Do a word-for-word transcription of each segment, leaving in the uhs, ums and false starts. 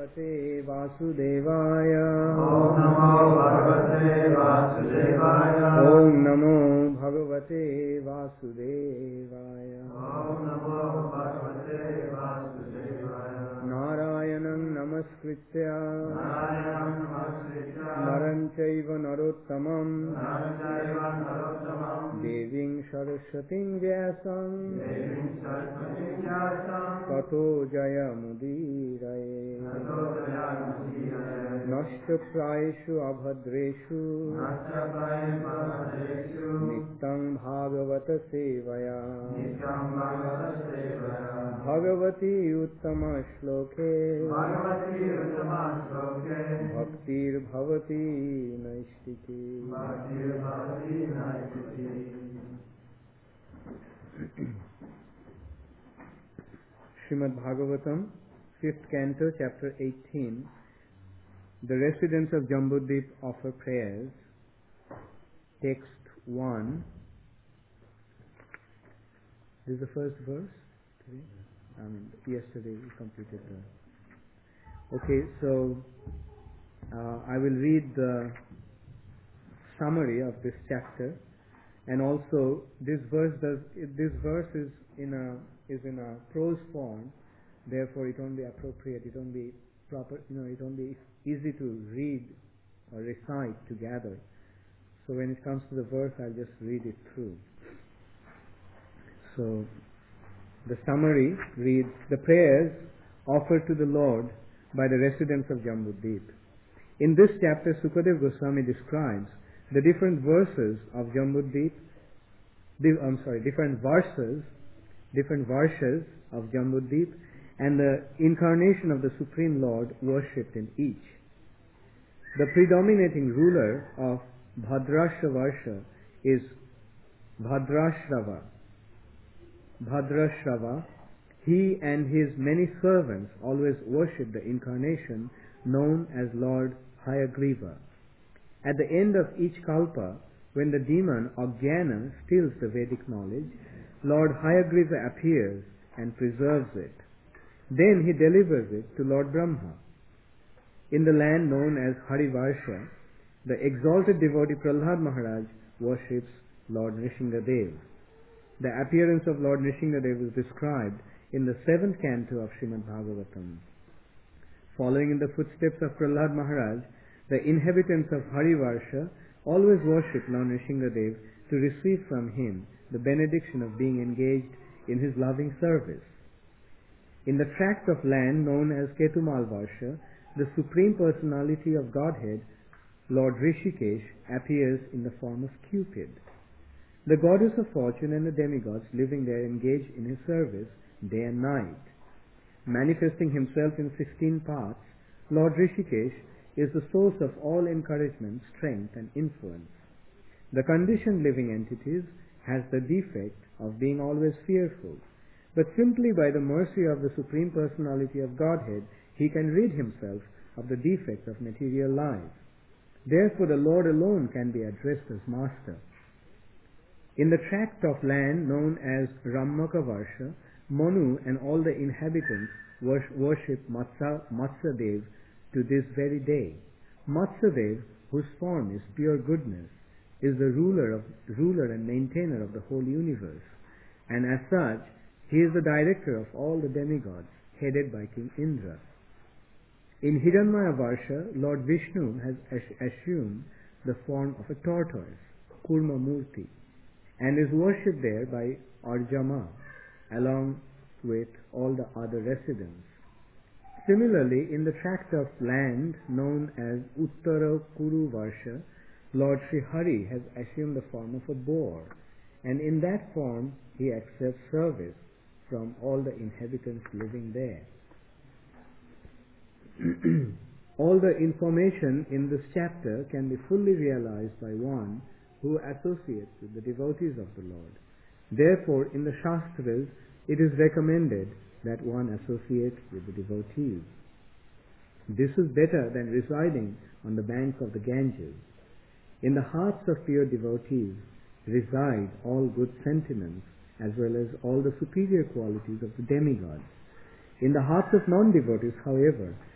Bhagavate Vasudevaya. Om Namo Bhagavate Vasudevaya. Om Namo Bhagavate Vasudevaya. Om Namo Bhagavate Vasudevaya. Narayanam Namaskritya Narayanam Namaskritya Naram Chaiva Narottamam Naram Chaiva Narottamam Devim Saraswatim Vyasam Devim Saraswatim Vyasam Tato Jayamudiraye. Tato Jayamudiraye. Nashta Prayeshu Abhadreshu Nashta Prayeshu Abhadreshu Nityam Bhagavata Sevaya. Nityam Bhagavata Sevaya. Bhagavati Uttama Shloke Bhagavati Uttama Shloke Bhaktir Bhavati Naistiki. Bhaktir Bhavati Naistiki. Srimad Bhagavatam, fifth canto, chapter eighteen. The residents of Jambudvip offer prayers. Text one. This is the first verse. I mean, yesterday we completed the. Okay, so uh, I will read the summary of this chapter, and also this verse does. This verse is in a is in a prose form, therefore it won't be appropriate. It won't be proper. You know, it won't be easy to read or recite together. So when it comes to the verse, I'll just read it through. So the summary reads: the prayers offered to the Lord by the residents of Jambudvip. In this chapter, Sukadev Goswami describes the different verses of Jambudvip. I'm sorry, different verses, different varshas of Jambudvip, and the incarnation of the Supreme Lord worshipped in each. The predominating ruler of Bhadrashra is Bhadrashrava. Bhadrashrava, he and his many servants always worship the incarnation known as Lord Hayagriva. At the end of each kalpa, when the demon Ajnana steals the Vedic knowledge, Lord Hayagriva appears and preserves it. Then he delivers it to Lord Brahma. In the land known as Harivarsha, the exalted devotee Prahlad Maharaj worships Lord Nrsingadev. The appearance of Lord Nrsingadev is described in the seventh canto of Srimad Bhagavatam. Following in the footsteps of Prahlad Maharaj, the inhabitants of Harivarsha always worship Lord Nrsingadev to receive from him the benediction of being engaged in his loving service. In the tract of land known as Ketumalvarsha, the Supreme Personality of Godhead, Lord Rishikesh, appears in the form of Cupid. The goddess of fortune and the demigods living there engage in his service day and night. Manifesting himself in sixteen parts, Lord Rishikesh is the source of all encouragement, strength and influence. The conditioned living entities has the defect of being always fearful, but simply by the mercy of the Supreme Personality of Godhead, he can rid himself of the defects of material life. Therefore the Lord alone can be addressed as Master. In the tract of land known as Rammaka-varsha, Manu and all the inhabitants worship Matsa, Matsadev to this very day. Matsadev, whose form is pure goodness, is the ruler of ruler and maintainer of the whole universe, and as such, he is the director of all the demigods, headed by King Indra. In Hiranyamaya-varsha, Lord Vishnu has assumed the form of a tortoise, Kurma Murti, and is worshipped there by Arjama, along with all the other residents. Similarly, in the tract of land known as Uttara Kuru Varsha, Lord Sri Hari has assumed the form of a boar, and in that form he accepts service from all the inhabitants living there. All the information in this chapter can be fully realized by one who associates with the devotees of the Lord. Therefore, in the Shastras, it is recommended that one associate with the devotees. This is better than residing on the banks of the Ganges. In the hearts of pure devotees reside all good sentiments as well as all the superior qualities of the demigods. In the hearts of non-devotees, however,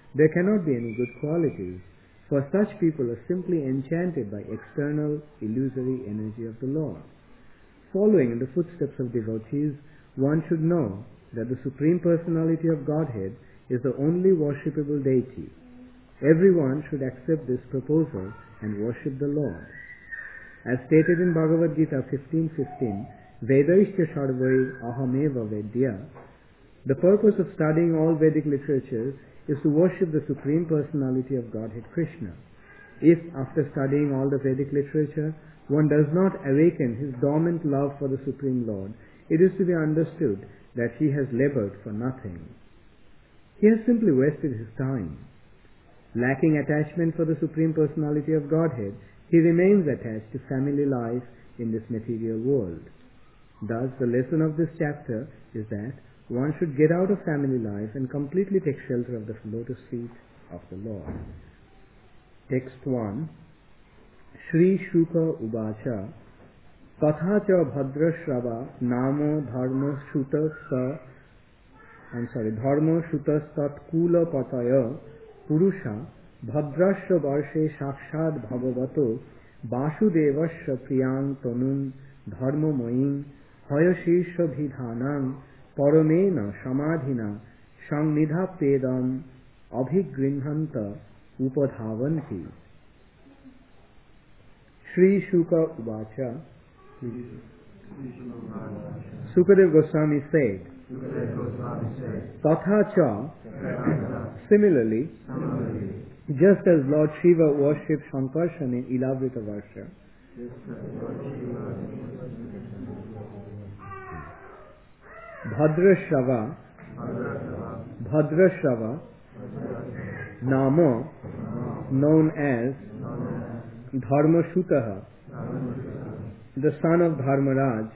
there cannot be any good qualities, for such people are simply enchanted by external, illusory energy of the Lord. Following in the footsteps of devotees, one should know that the Supreme Personality of Godhead is the only worshipable deity. Everyone should accept this proposal and worship the Lord. As stated in Bhagavad Gita fifteen fifteen, Vedaishya Sarvai Ahameva Vedya, the purpose of studying all Vedic literatures is to worship the Supreme Personality of Godhead Krishna. If, after studying all the Vedic literature, one does not awaken his dormant love for the Supreme Lord, it is to be understood that he has labored for nothing. He has simply wasted his time. Lacking attachment for the Supreme Personality of Godhead, he remains attached to family life in this material world. Thus, the lesson of this chapter is that one should get out of family life and completely take shelter of the lotus feet of the Lord. Text one. Shri Shuka Uvacha Tatha cha Bhadrashrava Namo Dharma Shuta Sa I'm sorry, Dharma Shuta Sat Kula Pataya Purusha Bhadrashra Varshe Shakshad Bhagavato Vasudevasya Priyang Tanum Dharma Moying Hayashisha Bhidhanam Paramena Samadhina Sangnidhapedam Abhigrinhanta Upadhavanti. Shri Shuka Uvacha, Sukadev Goswami said, Tatha cha, similarly, just as Lord Shiva worshipped Shankarshan in Ilavrita Varsha, Bhadrashrava, Bhadrashrava, Nama, known as Dharmashutaha, the son of Dharmaraj,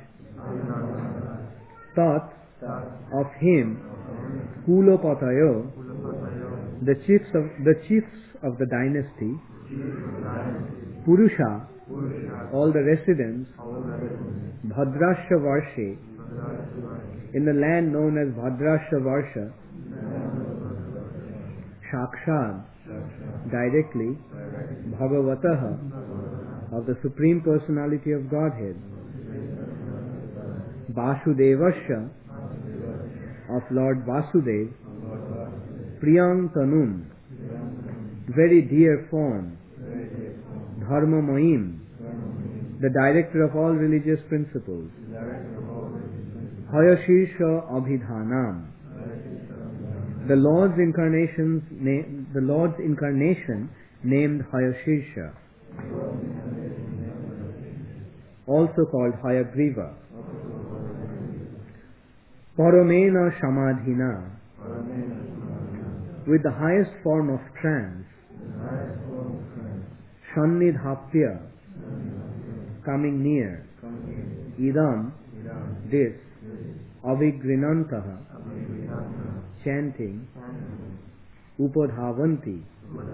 Tat, of him, Kulopatayo, the chiefs of the chiefs of the dynasty, Purusha, all the residents, Bhadrashra Varshe, in the land known as Bhadrashra Varsha, Shakshad, directly, Bhagavataha, of the Supreme Personality of Godhead, Vasudevasya, of Lord Vasudev, Priyang Tanum, very dear form, Dharma Moim, the director of all religious principles, Hayashisha Abhidhanam, the Lord's incarnation's name, the Lord's incarnation named Hayashisha, also called Hayagriva, Paramena Samadhina, with the highest form of trance, Sannidhapya, coming near, Idam, this, Avigrinantaha, chanting, Upadhavanti,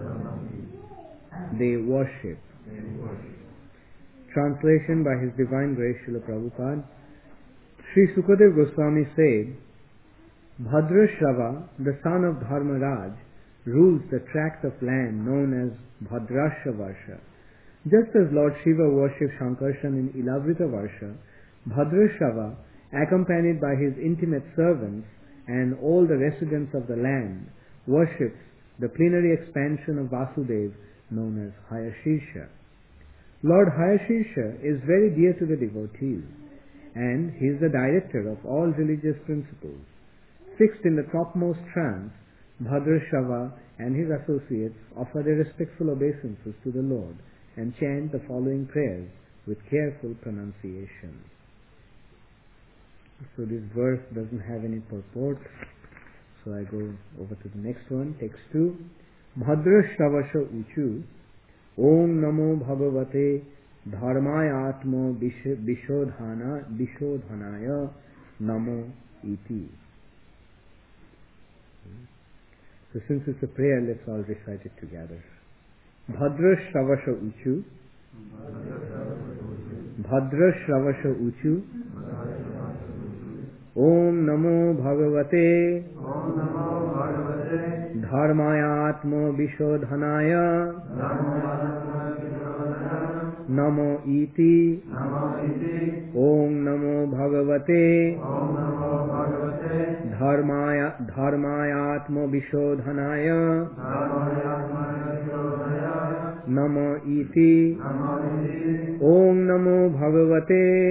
they worship. Translation by His Divine Grace Srila Prabhupada. Sri Sukadev Goswami said, Bhadrashrava, the son of Dharmaraj, rules the tract of land known as Bhadrashra Varsha. Just as Lord Shiva worshipped Shankarshan in Ilavrita Varsha, Bhadrashrava, accompanied by his intimate servants and all the residents of the land, worships the plenary expansion of Vasudev known as Hayashisha. Lord Hayashisha is very dear to the devotees, and he is the director of all religious principles. Fixed in the topmost trance, Bhadrashrava and his associates offer their respectful obeisances to the Lord and chant the following prayers with careful pronunciation. So this verse doesn't have any purport, so I go over to the next one, text two. Bhadrashravasha uchu Om Namo Bhagavate Dharmaya Atma Bishodhana Bishodhanaya Namo Iti. So since it's a prayer, let's all recite it together. Bhadrashravasha uchu Bhadrashravasha uchu Om Namo Bhagavate Dharmayatma Vishodhanaya Namo iti Om Namo Bhagavate Dharmaya Dharmayatma Vishodhanaya Namo iti Om Namo Bhagavate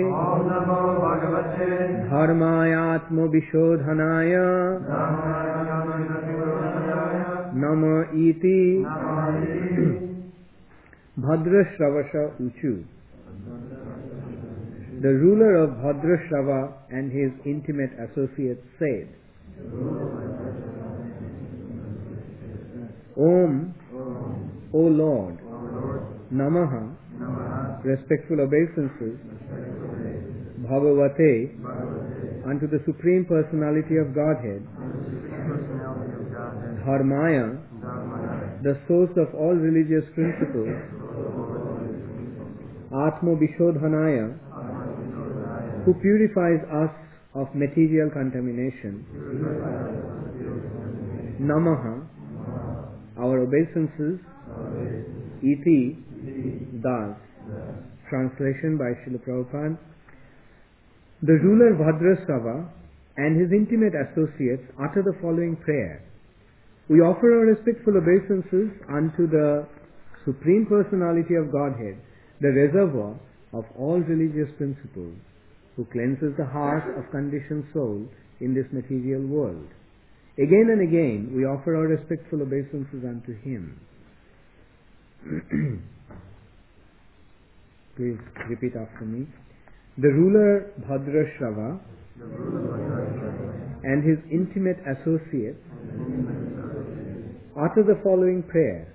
Dharmayatma Vishodhanaya Namo iti Bhadrashravasha Uchu. The ruler of Bhadrashrava and his intimate associates said, Om, O Lord, Namaha, respectful obeisances, Bhagavate, unto the Supreme Personality of Godhead, Dharmaya, the source of all religious principles, Atma Vishodhanaya, who purifies us of material contamination, Namaha, our obeisances, Iti, thus. Translation by Srila Prabhupada. The ruler Bhadrasrava and his intimate associates utter the following prayer. We offer our respectful obeisances unto the Supreme Personality of Godhead, the reservoir of all religious principles, who cleanses the heart of conditioned soul in this material world. Again and again we offer our respectful obeisances unto him. Please repeat after me. The ruler Bhadrashrava and his intimate associates utter the following prayer.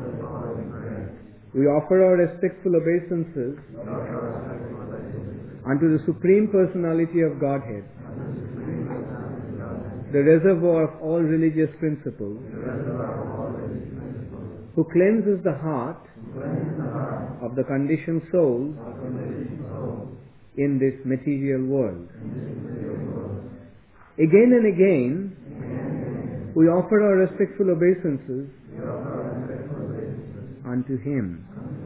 We offer our respectful obeisances unto the Supreme Personality of Godhead, the reservoir of all religious principles, who cleanses the heart of the conditioned soul in this material world. Again and again, we offer our respectful obeisances unto him.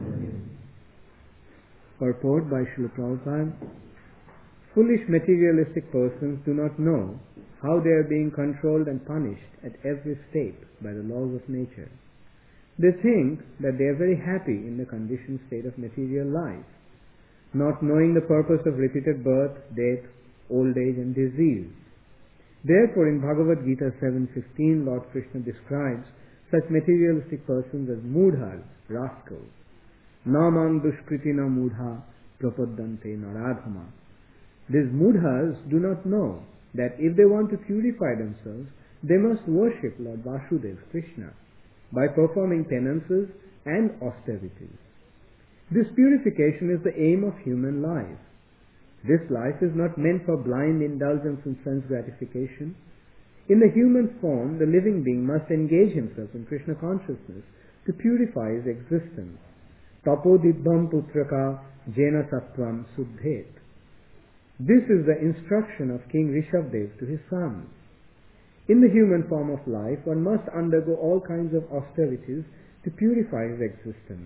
Purport by Srila Prabhupada. Foolish materialistic persons do not know how they are being controlled and punished at every step by the laws of nature. They think that they are very happy in the conditioned state of material life, not knowing the purpose of repeated birth, death, old age and disease. Therefore, in Bhagavad Gita seven fifteen, Lord Krishna describes such materialistic persons as mudhas, rascals. Namam dushkritina mudha prapaddante naradhama. These mudhas do not know that if they want to purify themselves, they must worship Lord Vasudev, Krishna, by performing penances and austerities. This purification is the aim of human life. This life is not meant for blind indulgence in sense gratification. In the human form, the living being must engage himself in Krishna consciousness to purify his existence. Tapodibbam putraka jena sattvam suddhet. This is the instruction of King Rishabdev to his sons. In the human form of life, one must undergo all kinds of austerities to purify his existence.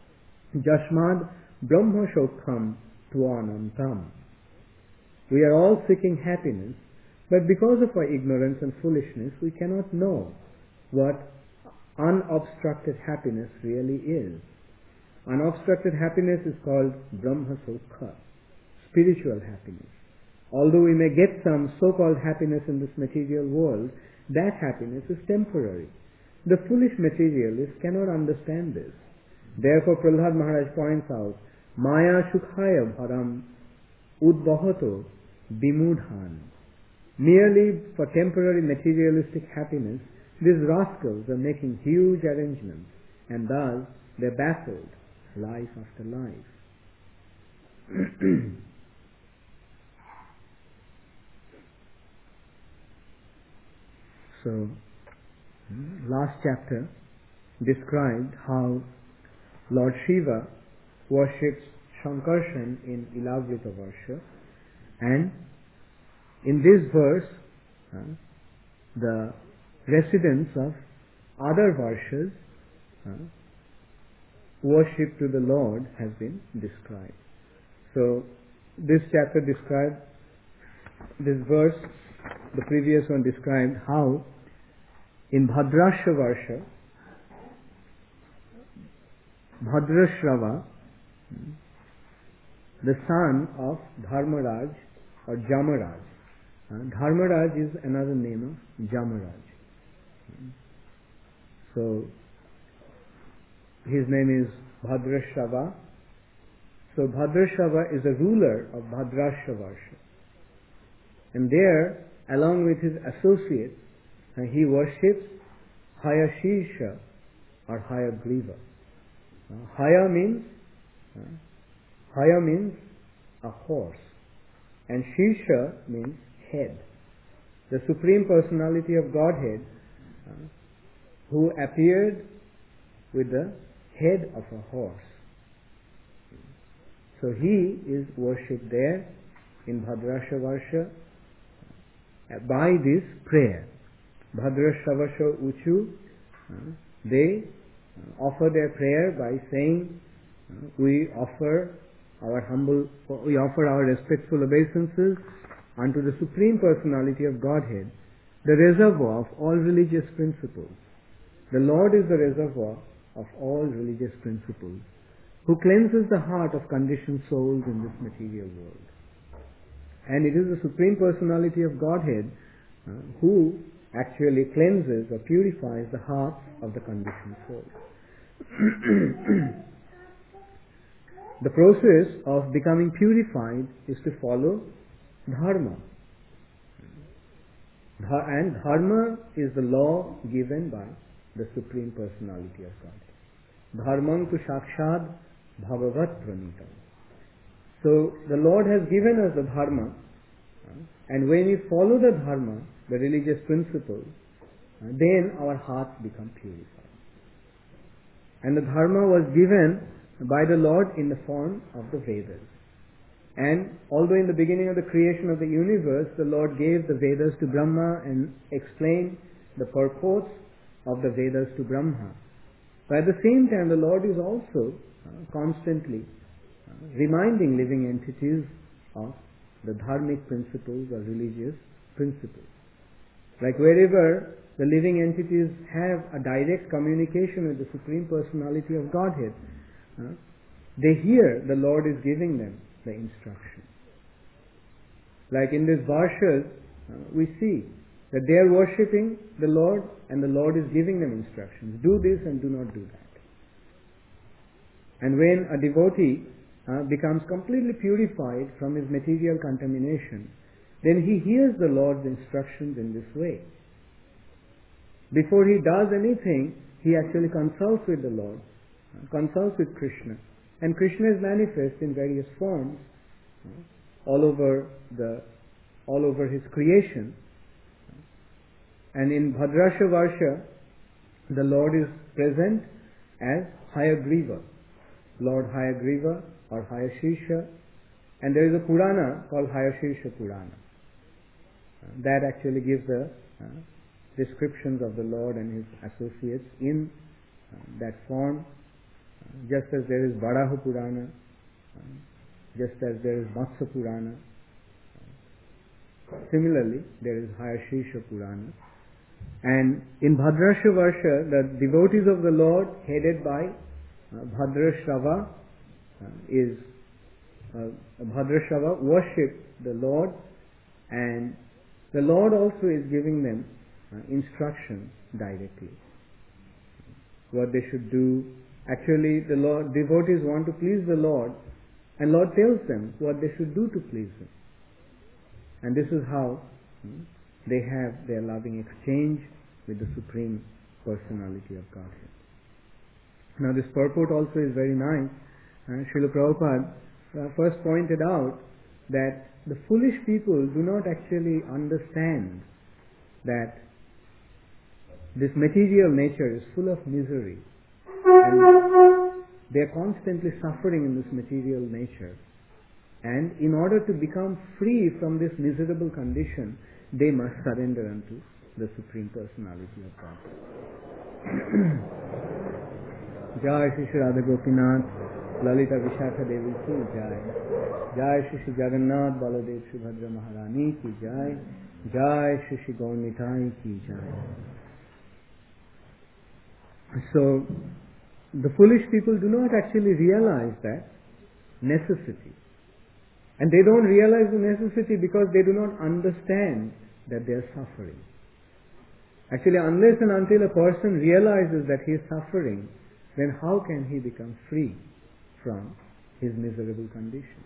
Jasmad brahma shokham tvanantam. We are all seeking happiness, but because of our ignorance and foolishness, we cannot know what unobstructed happiness really is. Unobstructed happiness is called Brahma Sukha, spiritual happiness. Although we may get some so-called happiness in this material world, that happiness is temporary. The foolish materialist cannot understand this. Therefore, Prahlad Maharaj points out, Maya Shukhaya Bharam Udbahato Bimudhan. Merely for temporary materialistic happiness, these rascals are making huge arrangements, and thus they baffled life after life. So, last chapter described how Lord Shiva worships Shankarshan in Ilavrita Varsha, and in this verse, uh, the residents of other verses, uh, worship to the Lord has been described. So this chapter described, this verse, the previous one described how in Bhadrashra Varsha, Bhadrashrava, the son of Dharmaraj or Jamaraj. Uh, Dharmaraj is another name of Jamaraj. So his name is Bhadrashrava. So Bhadrashrava is a ruler of Bhadrashra Varsha. And there, along with his associates, uh, he worships Hayashisha or Hayagriva. Uh, Haya means uh, Haya means a horse, and Shisha means head. The Supreme Personality of Godhead, uh, who appeared with the head of a horse. So he is worshipped there in Bhadrashra Varsha by this prayer. Bhadrashravasha Uchu, uh, they uh, offer their prayer by saying, uh, we offer our humble, we offer our respectful obeisances unto the Supreme Personality of Godhead, the reservoir of all religious principles. The Lord is the reservoir of all religious principles, who cleanses the heart of conditioned souls in this material world. And it is the Supreme Personality of Godhead uh, who actually cleanses or purifies the hearts of the conditioned souls. The process of becoming purified is to follow dharma. And dharma is the law given by the Supreme Personality of God. Dharmam tu shakshad bhagavat pranitam. So the Lord has given us the dharma, and when we follow the dharma, the religious principles, then our hearts become purified. And the dharma was given by the Lord in the form of the Vedas. And although in the beginning of the creation of the universe, the Lord gave the Vedas to Brahma and explained the purports of the Vedas to Brahma, but at the same time the Lord is also uh, constantly uh, reminding living entities of the dharmic principles or religious principles. Like wherever the living entities have a direct communication with the Supreme Personality of Godhead, uh, they hear the Lord is giving them the instruction. Like in these varshas, uh, we see that they are worshipping the Lord and the Lord is giving them instructions. Do this and do not do that. And when a devotee uh, becomes completely purified from his material contamination, then he hears the Lord's instructions in this way. Before he does anything, he actually consults with the Lord, uh, consults with Krishna. And Krishna is manifest in various forms uh, all over the, all over his creation. And in Bhadrashra Varsha, the Lord is present as Hayagriva, Lord Hayagriva or Hayashisha, and there is a Purana called Hayashisha Purana. Uh, that actually gives the uh, descriptions of the Lord and his associates in uh, that form, uh, just as there is Varaha Purana, uh, just as there is Matsya Purana. Uh, similarly, there is Hayashisha Purana. And in Bhadrashra Varsha, the devotees of the Lord, headed by uh, Bhadrashrava, uh, is uh, Bhadrashrava worship the Lord, and the Lord also is giving them uh, instructions directly, what they should do. Actually, the Lord, devotees want to please the Lord, and Lord tells them what they should do to please Him. And this is how hmm, they have their loving exchange with the Supreme Personality of Godhead. Now this purport also is very nice. Uh, Srila Prabhupada uh, first pointed out that the foolish people do not actually understand that this material nature is full of misery, and they are constantly suffering in this material nature. And in order to become free from this miserable condition, they must surrender unto the Supreme Personality of God. Jai Shri Shri Radha Gopinath, Lalita Vishakha Devi ki Jai. Jai Shri Shri Jagannath Baladev Subhadra Maharani ki Jai. Jai Shri Shri Gaur Nitai ki Jai. So, the foolish people do not actually realize that necessity. And they don't realize the necessity because they do not understand that they are suffering. Actually, unless and until a person realizes that he is suffering, then how can he become free from his miserable condition?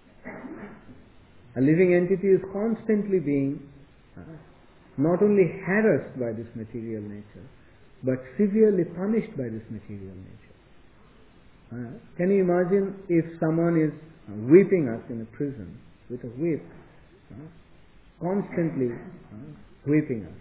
A living entity is constantly being uh, not only harassed by this material nature, but severely punished by this material nature. Uh, can you imagine if someone is uh, whipping us in a prison with a whip, uh, constantly uh, whipping us,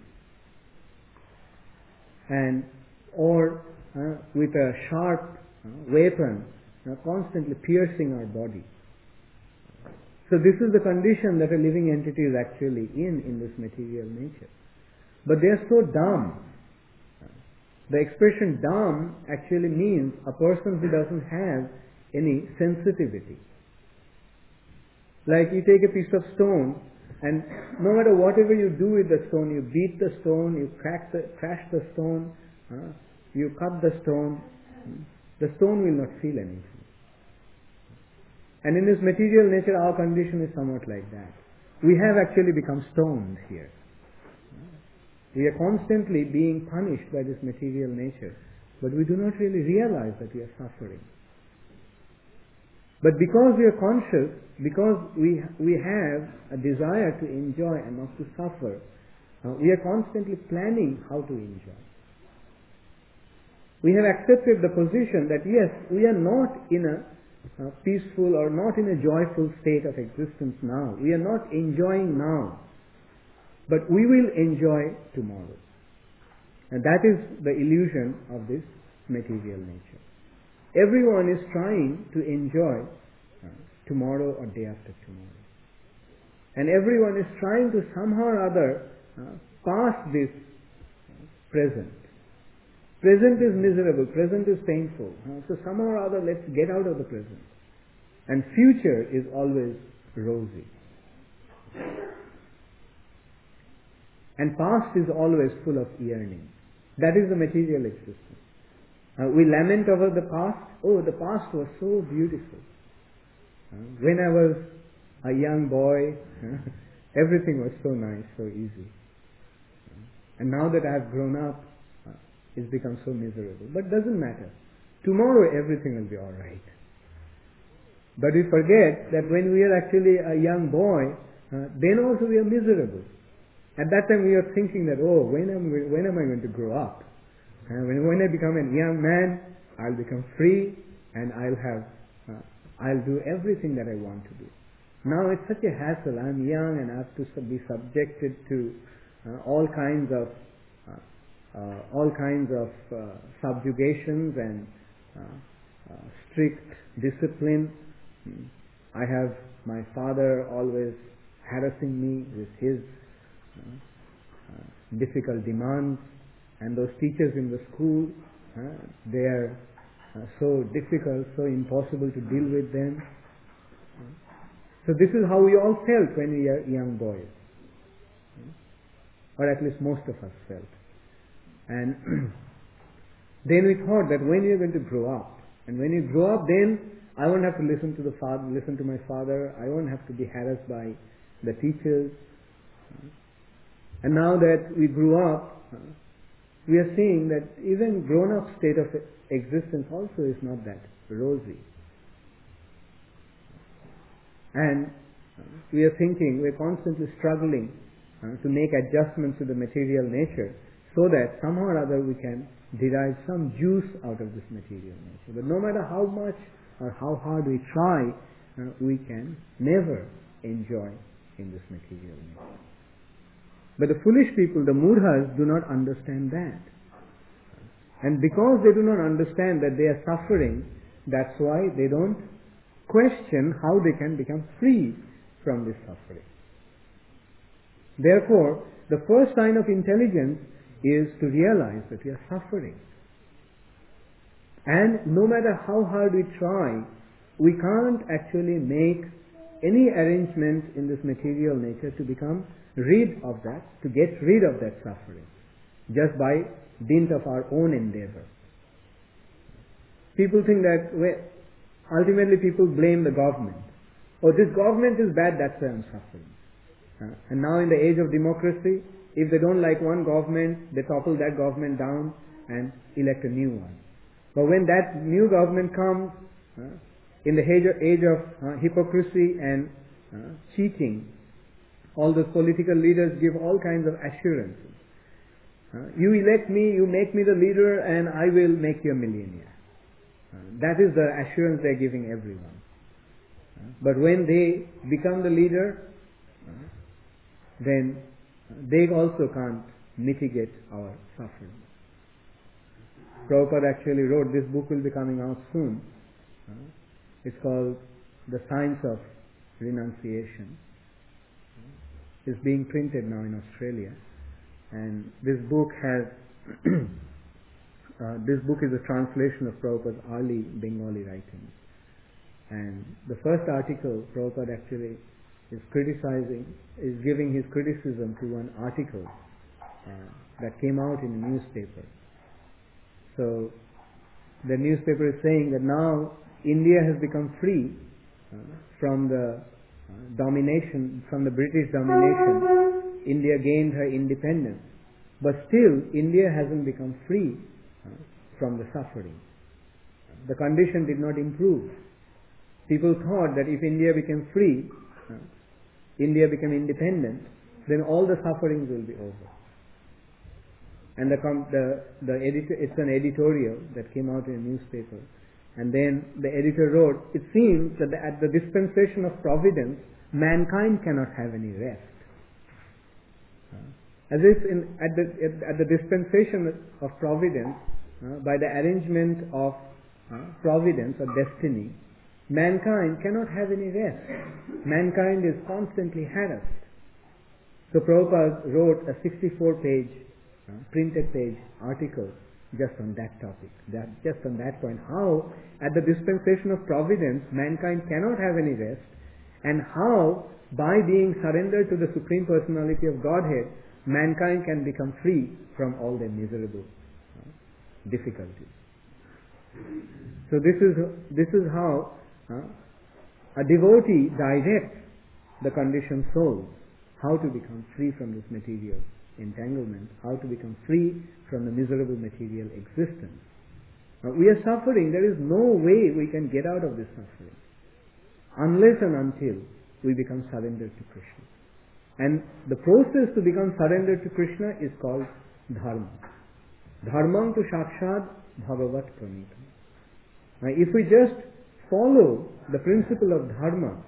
and or uh, with a sharp uh, weapon uh, constantly piercing our body. So this is the condition that a living entity is actually in in this material nature. But they are so dumb. The expression dumb actually means a person who doesn't have any sensitivity. Like you take a piece of stone, and no matter whatever you do with the stone, you beat the stone, you crack the, crash the stone, uh, you cut the stone, the stone will not feel anything. And in this material nature, our condition is somewhat like that. We have actually become stones here. We are constantly being punished by this material nature, but we do not really realize that we are suffering. But because we are conscious, because we we have a desire to enjoy and not to suffer, uh, we are constantly planning how to enjoy. We have accepted the position that yes, we are not in a uh, peaceful or not in a joyful state of existence now. We are not enjoying now. But we will enjoy tomorrow. And that is the illusion of this material nature. Everyone is trying to enjoy uh, tomorrow or day after tomorrow. And everyone is trying to somehow or other uh, pass this uh, present. Present is miserable, present is painful. Uh, so somehow or other let's get out of the present. And future is always rosy. And past is always full of yearning. That is the material existence. Uh, we lament over the past. Oh, the past was so beautiful. Uh, when I was a young boy, uh, everything was so nice, so easy. Uh, and now that I have grown up, uh, it's become so miserable. But it doesn't matter. Tomorrow everything will be alright. But we forget that when we are actually a young boy, uh, then also we are miserable. At that time we are thinking that, oh, when am, when am I going to grow up? And when, when I become a young man, I'll become free and I'll have, uh, I'll do everything that I want to do. Now it's such a hassle. I'm young and I have to be subjected to uh, all kinds of, uh, uh, all kinds of uh, subjugations and uh, uh, strict discipline. I have my father always harassing me with his Uh, uh, difficult demands, and those teachers in the school, uh, they are uh, so difficult, so impossible to deal with them. Uh, so this is how we all felt when we were young boys, uh, or at least most of us felt. And then we thought that when we are going to grow up, and when you grow up, then I won't have to listen to the father, listen to my father. I won't have to be harassed by the teachers. Uh, And now that we grew up, uh, we are seeing that even grown-up state of existence also is not that rosy. And uh, we are thinking, we are constantly struggling uh, to make adjustments to the material nature so that somehow or other we can derive some juice out of this material nature. But no matter how much or how hard we try, uh, we can never enjoy in this material nature. But the foolish people, the murhas, do not understand that. And because they do not understand that they are suffering, that's why they don't question how they can become free from this suffering. Therefore, the first sign of intelligence is to realize that we are suffering. And no matter how hard we try, we can't actually make any arrangement in this material nature to become rid of that, to get rid of that suffering, just by dint of our own endeavor. People think that, well, ultimately people blame the government. Oh, this government is bad, that's why I'm suffering. Uh, and now in the age of democracy, if they don't like one government, they topple that government down and elect a new one. But when that new government comes, uh, in the age of, age of uh, hypocrisy and uh, cheating, all those political leaders give all kinds of assurances. Uh, you elect me, you make me the leader, and I will make you a millionaire. Uh, that is the assurance they're giving everyone. Uh, but when they become the leader, uh, then they also can't mitigate our suffering. Prabhupada actually wrote, this book will be coming out soon. Uh, it's called The Science of Renunciation. Uh, it's being printed now in Australia. And this book has, uh, this book is a translation of Prabhupada's early Bengali writings. And the first article, Prabhupada actually is criticizing, is giving his criticism to one article uh, that came out in a newspaper. So the newspaper is saying that now India has become free uh, from the uh, domination, from the British domination. India gained her independence. But still, India hasn't become free uh, from the suffering. The condition did not improve. People thought that if India became free, uh, India became independent, then all the sufferings will be over. And the, the, the editor, it's an editorial that came out in a newspaper. And then the editor wrote, it seems that the, at the dispensation of providence, mankind cannot have any rest. Uh, as if in, at, the, at the dispensation of providence, uh, by the arrangement of uh, providence or destiny, mankind cannot have any rest. Mankind is constantly harassed. So Prabhupada wrote a sixty-four page, uh, printed page article just on that topic, that, just on that point, how at the dispensation of providence mankind cannot have any rest, and how by being surrendered to the Supreme Personality of Godhead, mankind can become free from all their miserable uh, difficulties. So this is, this is how uh, a devotee directs the conditioned soul how to become free from this material entanglement, how to become free from the miserable material existence. Now, we are suffering. There is no way we can get out of this suffering unless and until we become surrendered to Krishna. And the process to become surrendered to Krishna is called dharma. Dharmam tu sakshat bhagavat pranitam. Now, if we just follow the principle of dharma,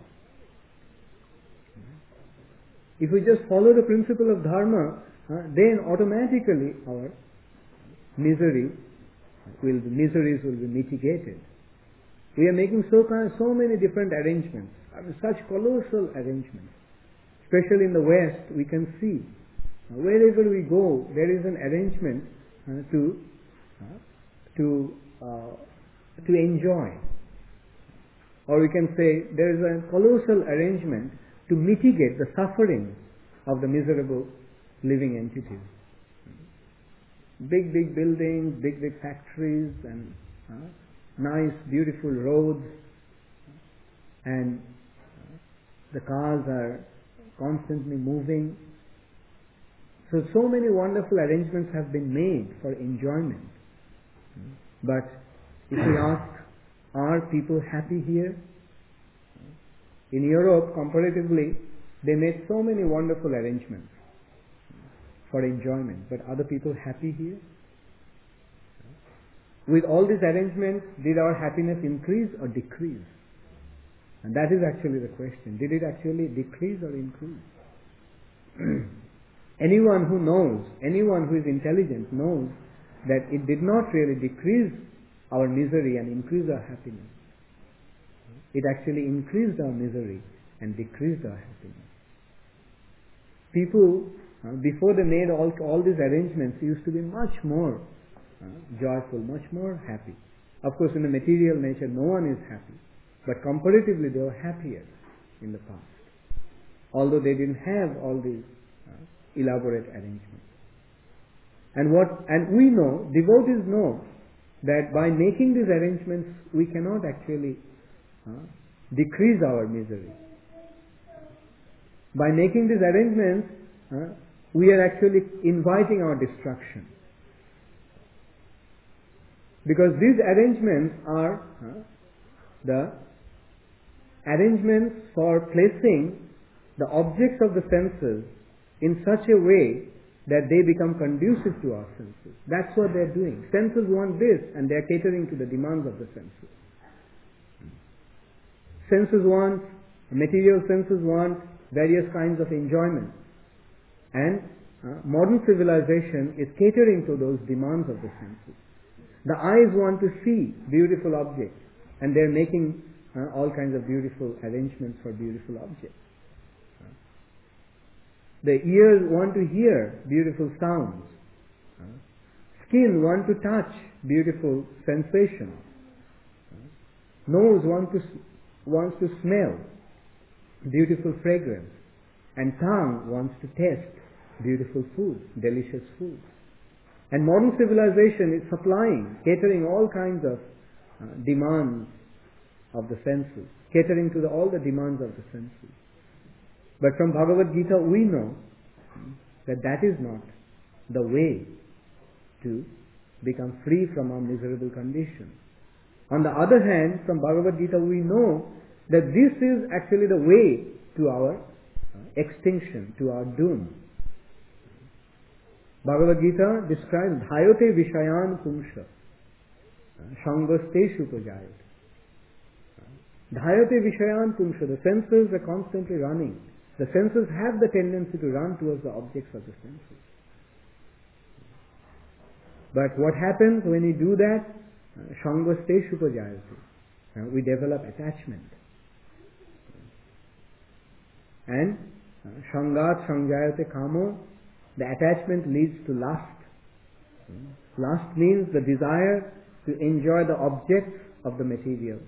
if we just follow the principle of dharma, uh, then automatically our misery will, miseries will be mitigated. We are making so kind, so many different arrangements, I mean, such colossal arrangements. Especially in the West, we can see uh, wherever we go, there is an arrangement uh, to uh, to uh, to enjoy, or we can say there is a colossal arrangement to mitigate the suffering of the miserable living entities. Big, big buildings, big, big factories, and uh, nice, beautiful roads, and uh, the cars are constantly moving. So, so many wonderful arrangements have been made for enjoyment. But if we ask, are people happy here? In Europe, comparatively, they made so many wonderful arrangements for enjoyment. But are the people happy here? With all these arrangements, did our happiness increase or decrease? And that is actually the question. Did it actually decrease or increase? Anyone who knows, anyone who is intelligent knows that it did not really decrease our misery and increase our happiness. It actually increased our misery and decreased our happiness. People, uh, before they made all, all these arrangements, used to be much more uh, joyful, much more happy. Of course, in the material nature, no one is happy. But comparatively, they were happier in the past. Although they didn't have all these uh, elaborate arrangements. And what, and we know, devotees know, that by making these arrangements, we cannot actually uh, decrease our misery. By making these arrangements, uh, we are actually inviting our destruction. Because these arrangements are uh, the arrangements for placing the objects of the senses in such a way that they become conducive to our senses. That's what they're doing. Senses want this, and they're catering to the demands of the senses. Senses want, material senses want various kinds of enjoyment. And uh, modern civilization is catering to those demands of the senses. The eyes want to see beautiful objects, and they're making uh, all kinds of beautiful arrangements for beautiful objects. Uh, the ears want to hear beautiful sounds. Uh, skin want to touch beautiful sensations. Uh, nose want to wants to smell beautiful fragrance, and tongue wants to taste beautiful food, delicious food. And modern civilization is supplying, catering all kinds of uh, demands of the senses, catering to the, all the demands of the senses. But from Bhagavad Gita we know that that is not the way to become free from our miserable condition. On the other hand, from Bhagavad Gita we know that this is actually the way to our uh, extinction, to our doom. Bhagavad Gita describes dhayote vishayan pumsha shangasteshu pujayate. Dhayote vishayan pumsha, the senses are constantly running. The senses have the tendency to run towards the objects of the senses. But what happens when we do that? Shangasteshu pujayate. We develop attachment. And shangat shangjayate kamo, the attachment leads to lust. Lust means the desire to enjoy the objects of the material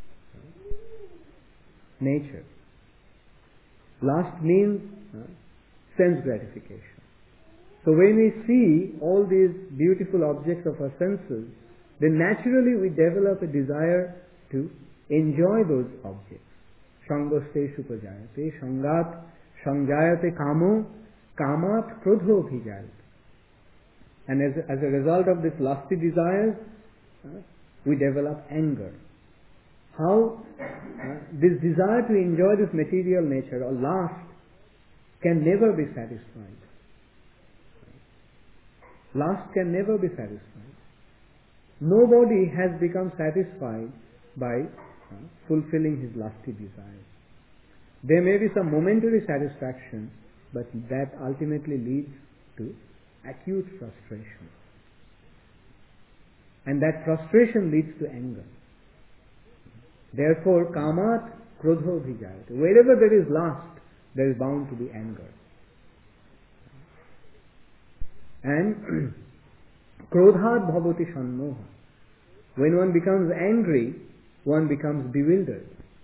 nature. Lust means uh, sense gratification. So when we see all these beautiful objects of our senses, then naturally we develop a desire to enjoy those objects. Shangasteshu pajayate, shangat shangjayate kamo, kamat krodho bhijayate. And as a, as a result of this lusty desires, uh, we develop anger. How uh, this desire to enjoy this material nature or lust can never be satisfied. Lust can never be satisfied. Nobody has become satisfied by uh, fulfilling his lusty desires. There may be some momentary satisfaction, but that ultimately leads to acute frustration. And that frustration leads to anger. Therefore, kamat krodho bhijayate. Wherever there is lust, there is bound to be anger. And krodhat bhavati shanmoha. When one becomes angry, one becomes bewildered.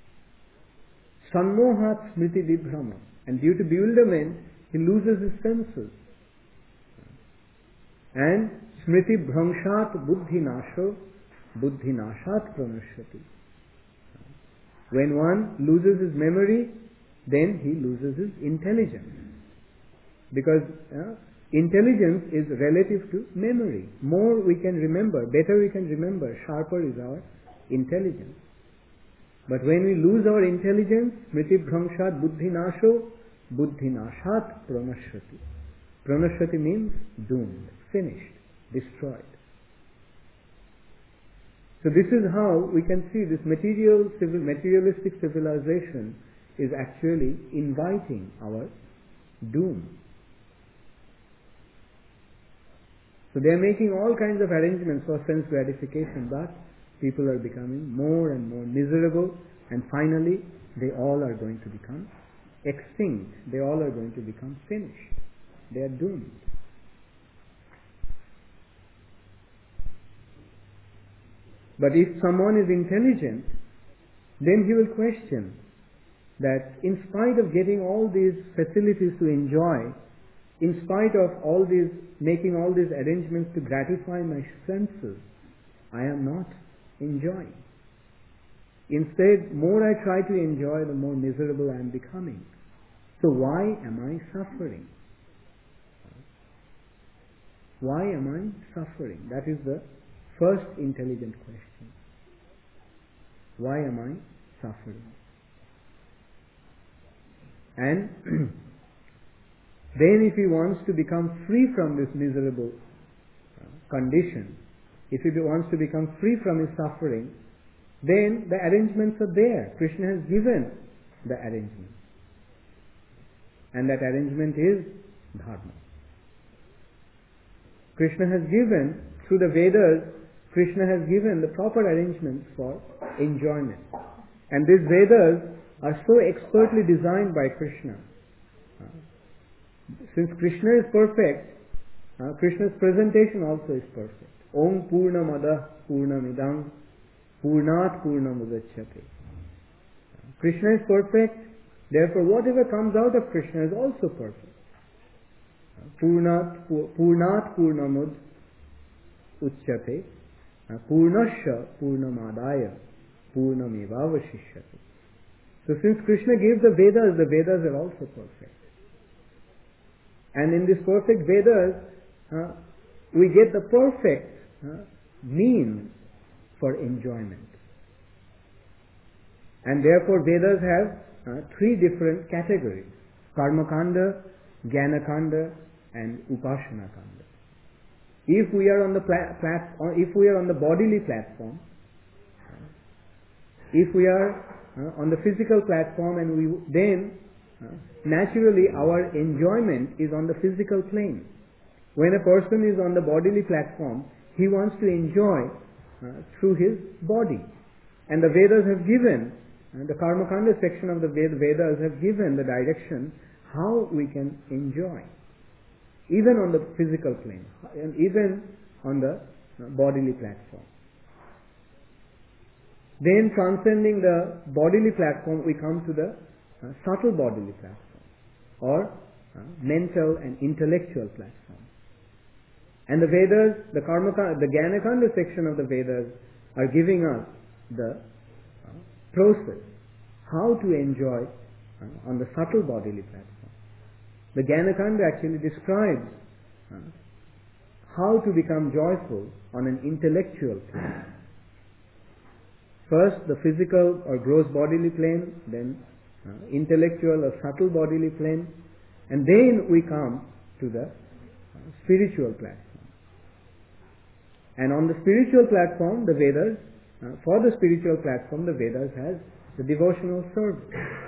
Sanmohat smriti vibhrama. And due to bewilderment, he loses his senses. And smriti bhrangshat buddhi nasho, buddhi nashat pranashyati. When one loses his memory, then he loses his intelligence. Because uh, intelligence is relative to memory. More we can remember, better we can remember, sharper is our intelligence. But when we lose our intelligence, smriti bhrangshat buddhi nasho, buddhi nashat pranashyati. Pranashyati means doomed, finished, destroyed. So this is how we can see this material, civil, materialistic civilization is actually inviting our doom. So they are making all kinds of arrangements for sense gratification, but people are becoming more and more miserable, and finally they all are going to become extinct. They all are going to become finished. They are doomed. But if someone is intelligent, then he will question that in spite of getting all these facilities to enjoy, in spite of all these, making all these arrangements to gratify my senses, I am not enjoying. Instead, more I try to enjoy, the more miserable I am becoming. So why am I suffering? Why am I suffering? That is the first intelligent question. Why am I suffering? And then if he wants to become free from this miserable condition, if he wants to become free from his suffering, then the arrangements are there. Krishna has given the arrangement. And that arrangement is dharma. Krishna has given, through the Vedas, Krishna has given the proper arrangements for enjoyment. And these Vedas are so expertly designed by Krishna. Since Krishna is perfect, uh, Krishna's presentation also is perfect. Om Purnamada Purnamidam Purnat Purnamudachyate. Krishna is perfect, therefore whatever comes out of Krishna is also perfect. Purnat Purnat Purnamud Uchyate Purnasya Purnamadaya Purnamevavashishyate. So since Krishna gave the Vedas, the Vedas are also perfect. And in this perfect Vedas, uh, we get the perfect uh, means for enjoyment. And therefore Vedas have uh, three different categories: Karmakanda, Jnanakanda, and Upasana Kanda. If we are on the pla- platform, if we are on the bodily platform, uh, if we are uh, on the physical platform, and we then uh, naturally our enjoyment is on the physical plane. When a person is on the bodily platform, he wants to enjoy uh, through his body. And the Vedas have given, uh, the Karmakanda section of the Vedas have given the direction how we can enjoy, even on the physical plane, and even on the uh, bodily platform. Then transcending the bodily platform, we come to the uh, subtle bodily platform, or uh, mental and intellectual platform. And the Vedas, the Karmakanda, the Jnanakanda section of the Vedas are giving us the uh, process, how to enjoy uh, on the subtle bodily platform. The Jnanakanda actually describes uh, how to become joyful on an intellectual plane. First, the physical or gross bodily plane, then uh, intellectual or subtle bodily plane, and then we come to the uh, spiritual platform. And on the spiritual platform, the Vedas, uh, for the spiritual platform, the Vedas has the devotional service,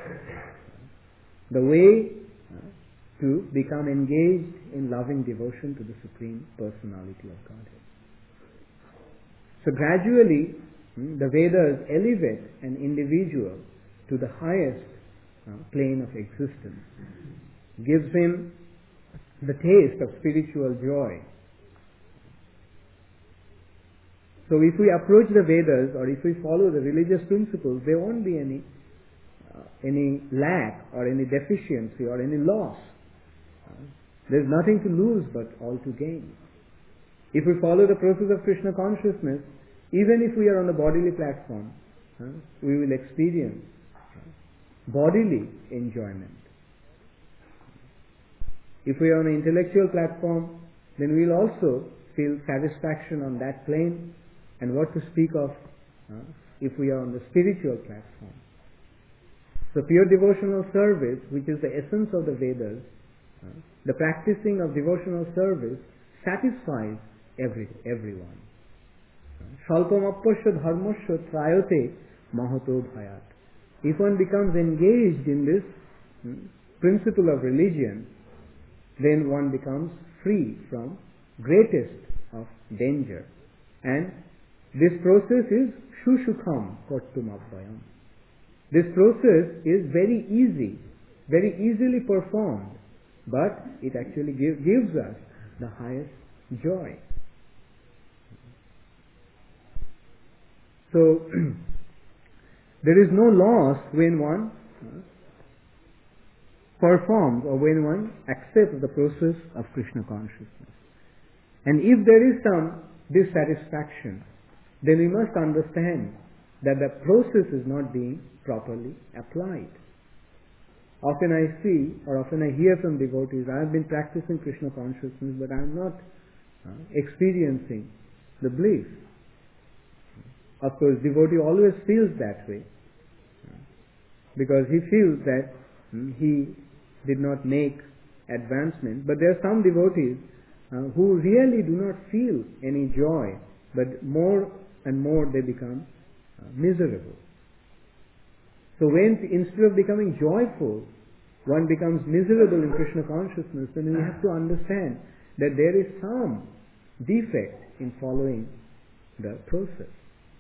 the way uh, to become engaged in loving devotion to the Supreme Personality of Godhead. So gradually, hmm, the Vedas elevate an individual to the highest uh, plane of existence, gives him the taste of spiritual joy. So if we approach the Vedas, or if we follow the religious principles, there won't be any uh, any lack or any deficiency or any loss. Uh, there's nothing to lose but all to gain. If we follow the process of Krishna consciousness, even if we are on the bodily platform, uh, we will experience uh, bodily enjoyment. If we are on an intellectual platform, then we will also feel satisfaction on that plane. And what to speak of uh, if we are on the spiritual platform. So pure devotional service, which is the essence of the Vedas, uh, the practicing of devotional service satisfies every everyone. Shalpam appasya dharmasya trayote mahato bhayat. If one becomes engaged in this hmm, principle of religion, then one becomes free from greatest of danger. And this process is shushukam kottum abhayam. This process is very easy, very easily performed, but it actually give, gives us the highest joy. So there is no loss when one uh, performs or when one accepts the process of Krishna consciousness. And if there is some dissatisfaction, then we must understand that the process is not being properly applied. Often I see or often I hear from devotees, I have been practicing Krishna consciousness but I am not uh, experiencing the bliss. Of course, devotee always feels that way uh, because he feels that um, he did not make advancement. But there are some devotees uh, who really do not feel any joy, but more and more they become uh, miserable. So when, instead of becoming joyful, one becomes miserable in Krishna consciousness, then we have to understand that there is some defect in following the process.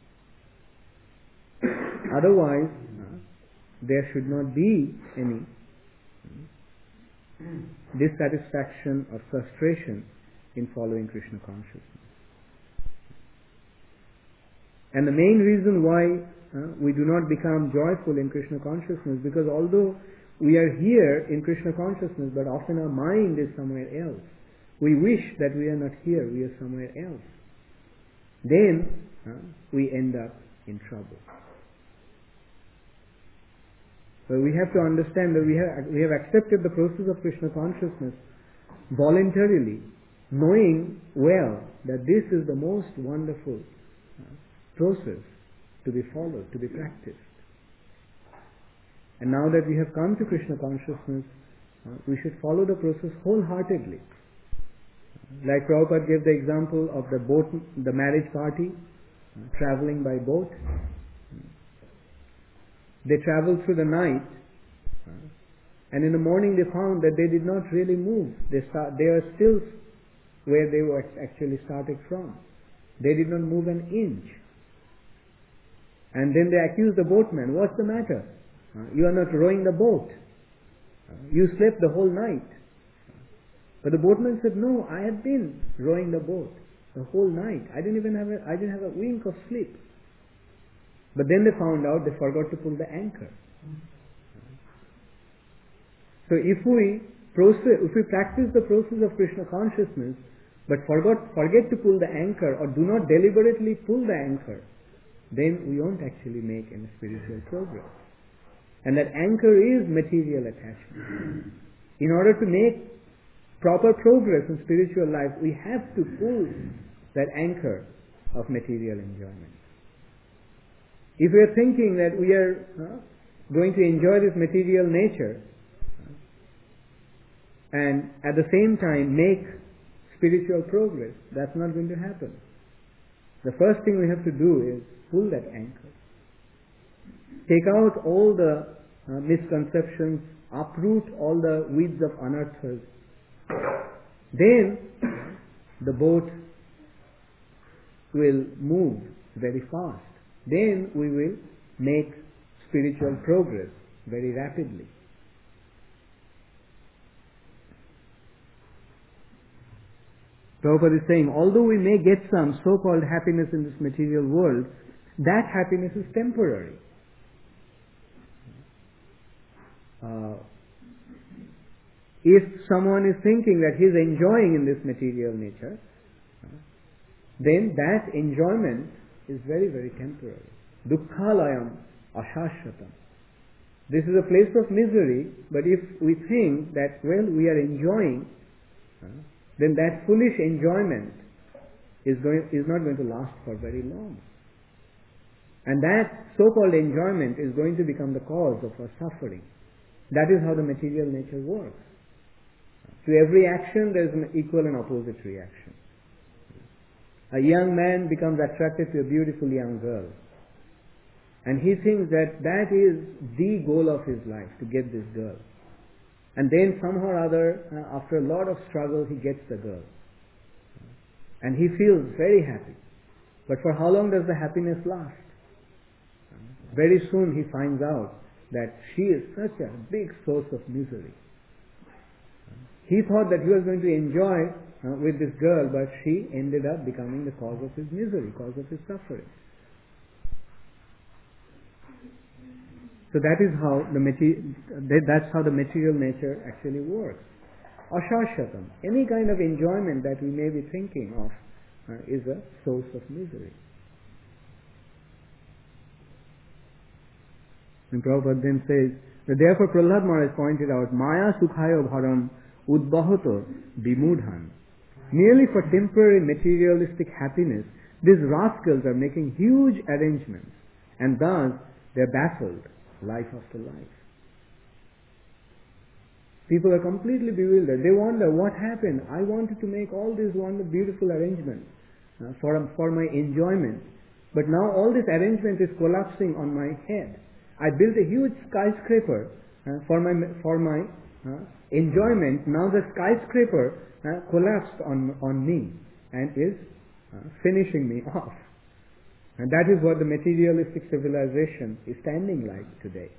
Otherwise, uh, there should not be any dissatisfaction or frustration in following Krishna consciousness. And the main reason why uh, we do not become joyful in Krishna consciousness, because although we are here in Krishna consciousness, but often our mind is somewhere else. We wish that we are not here, we are somewhere else. Then uh, we end up in trouble. So we have to understand that we have, we have accepted the process of Krishna consciousness voluntarily, knowing well that this is the most wonderful uh, process to be followed, to be practiced. And now that we have come to Krishna consciousness, uh, we should follow the process wholeheartedly. Like Prabhupada gave the example of the boat, the marriage party, uh, traveling by boat. They traveled through the night, uh, and in the morning they found that they did not really move. They, start, they are still where they were actually started from. They did not move an inch. And then they accused the boatman, what's the matter? Uh, you are not rowing the boat. Uh, you slept the whole night. But the boatman said, no, I have been rowing the boat the whole night. I didn't even have a, I didn't have a wink of sleep. But then they found out they forgot to pull the anchor. So if we process, if we practice the process of Krishna consciousness, but forgot, forget to pull the anchor or do not deliberately pull the anchor, then we won't actually make any spiritual progress. And that anchor is material attachment. In order to make proper progress in spiritual life, we have to pull that anchor of material enjoyment. If we are thinking that we are uh, going to enjoy this material nature uh, and at the same time make spiritual progress, that's not going to happen. The first thing we have to do is pull that anchor. Take out all the uh, misconceptions, uproot all the weeds of anarthas. Then the boat will move very fast. Then we will make spiritual progress very rapidly. Prabhupada is saying, although we may get some so-called happiness in this material world, that happiness is temporary. Uh, if someone is thinking that he is enjoying in this material nature, then that enjoyment is very, very temporary. Dukkhalayam ashashvatam. This is a place of misery, but if we think that, well, we are enjoying, uh, then that foolish enjoyment is, going, is not going to last for very long. And that so-called enjoyment is going to become the cause of our suffering. That is how the material nature works. To every action there is an equal and opposite reaction. A young man becomes attracted to a beautiful young girl. And he thinks that that is the goal of his life, to get this girl. And then somehow or other, uh, after a lot of struggle, he gets the girl. And he feels very happy. But for how long does the happiness last? Very soon he finds out that she is such a big source of misery. He thought that he was going to enjoy uh, with this girl, but she ended up becoming the cause of his misery, cause of his suffering. So that is how the mater- that's how the material nature actually works. Ashashatam, any kind of enjoyment that we may be thinking of uh, is a source of misery. And Prabhupada then says that therefore Prahlad Maharaj pointed out, Maya Sukhayo Bharam Udbahoto Bimudhan. Merely for temporary materialistic happiness, these rascals are making huge arrangements, and thus they are baffled life after life. People are completely bewildered. They wonder what happened. I wanted to make all these wonderful, beautiful arrangements uh, for, for my enjoyment, but now all this arrangement is collapsing on my head. I built a huge skyscraper uh, for my for my uh, enjoyment. Now the skyscraper uh, collapsed on on me and is uh, finishing me off. And that is what the materialistic civilization is standing like today.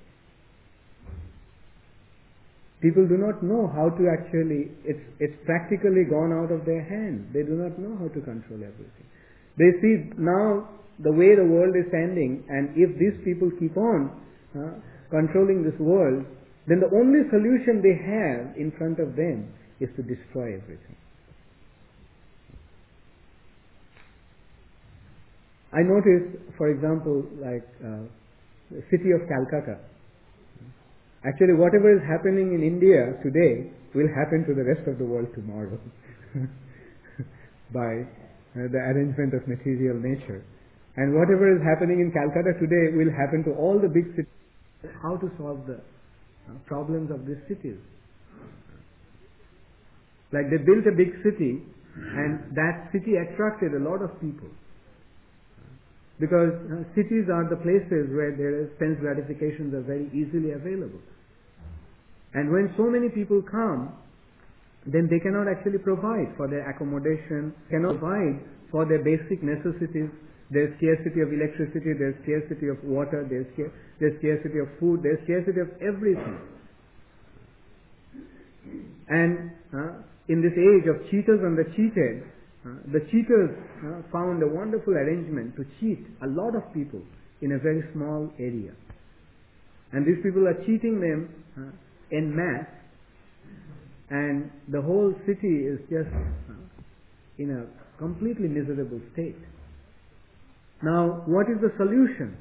People do not know how to actually, it's, it's practically gone out of their hands. They do not know how to control everything. They see now the way the world is standing, and if these people keep on uh, controlling this world, then the only solution they have in front of them is to destroy everything. I noticed, for example, like uh, the city of Calcutta. Actually, whatever is happening in India today will happen to the rest of the world tomorrow by uh, the arrangement of material nature. And whatever is happening in Calcutta today will happen to all the big cities. How to solve the uh, problems of these cities? Like they built a big city, and that city attracted a lot of people. Because uh, cities are the places where there is sense gratifications are very easily available. And when so many people come, then they cannot actually provide for their accommodation, cannot provide for their basic necessities. There's scarcity of electricity, there's scarcity of water, there's, scar- there's scarcity of food, there's scarcity of everything. And uh, in this age of cheaters and the cheated, Uh, the cheaters uh, found a wonderful arrangement to cheat a lot of people in a very small area. And these people are cheating them uh, en masse, and the whole city is just uh, in a completely miserable state. Now, what is the solution?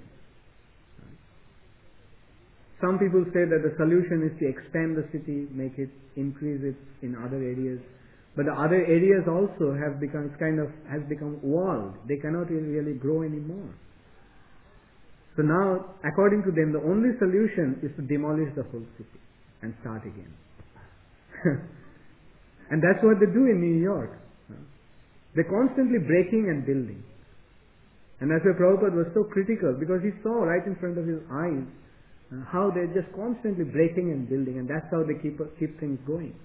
Some people say that the solution is to expand the city, make it, increase it in other areas. But the other areas also have become kind of has become walled. They cannot really, really grow anymore. So now, according to them, the only solution is to demolish the whole city and start again. And that's what they do in New York. They're constantly breaking and building. And that's why Prabhupada was so critical, because he saw right in front of his eyes uh, how they're just constantly breaking and building, and that's how they keep keep things going.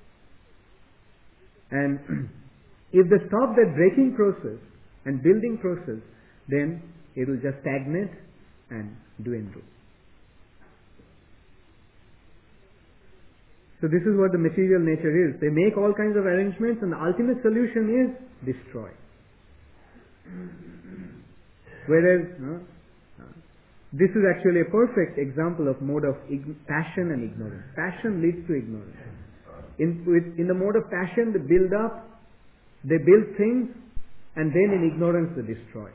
And if they stop that breaking process and building process, then it will just stagnate and dwindle. So this is what the material nature is. They make all kinds of arrangements, and the ultimate solution is destroy. Whereas uh, uh, this is actually a perfect example of mode of ig- passion and ignorance. Passion leads to ignorance. In, with, in the mode of passion, they build up, they build things, and then in ignorance they destroy.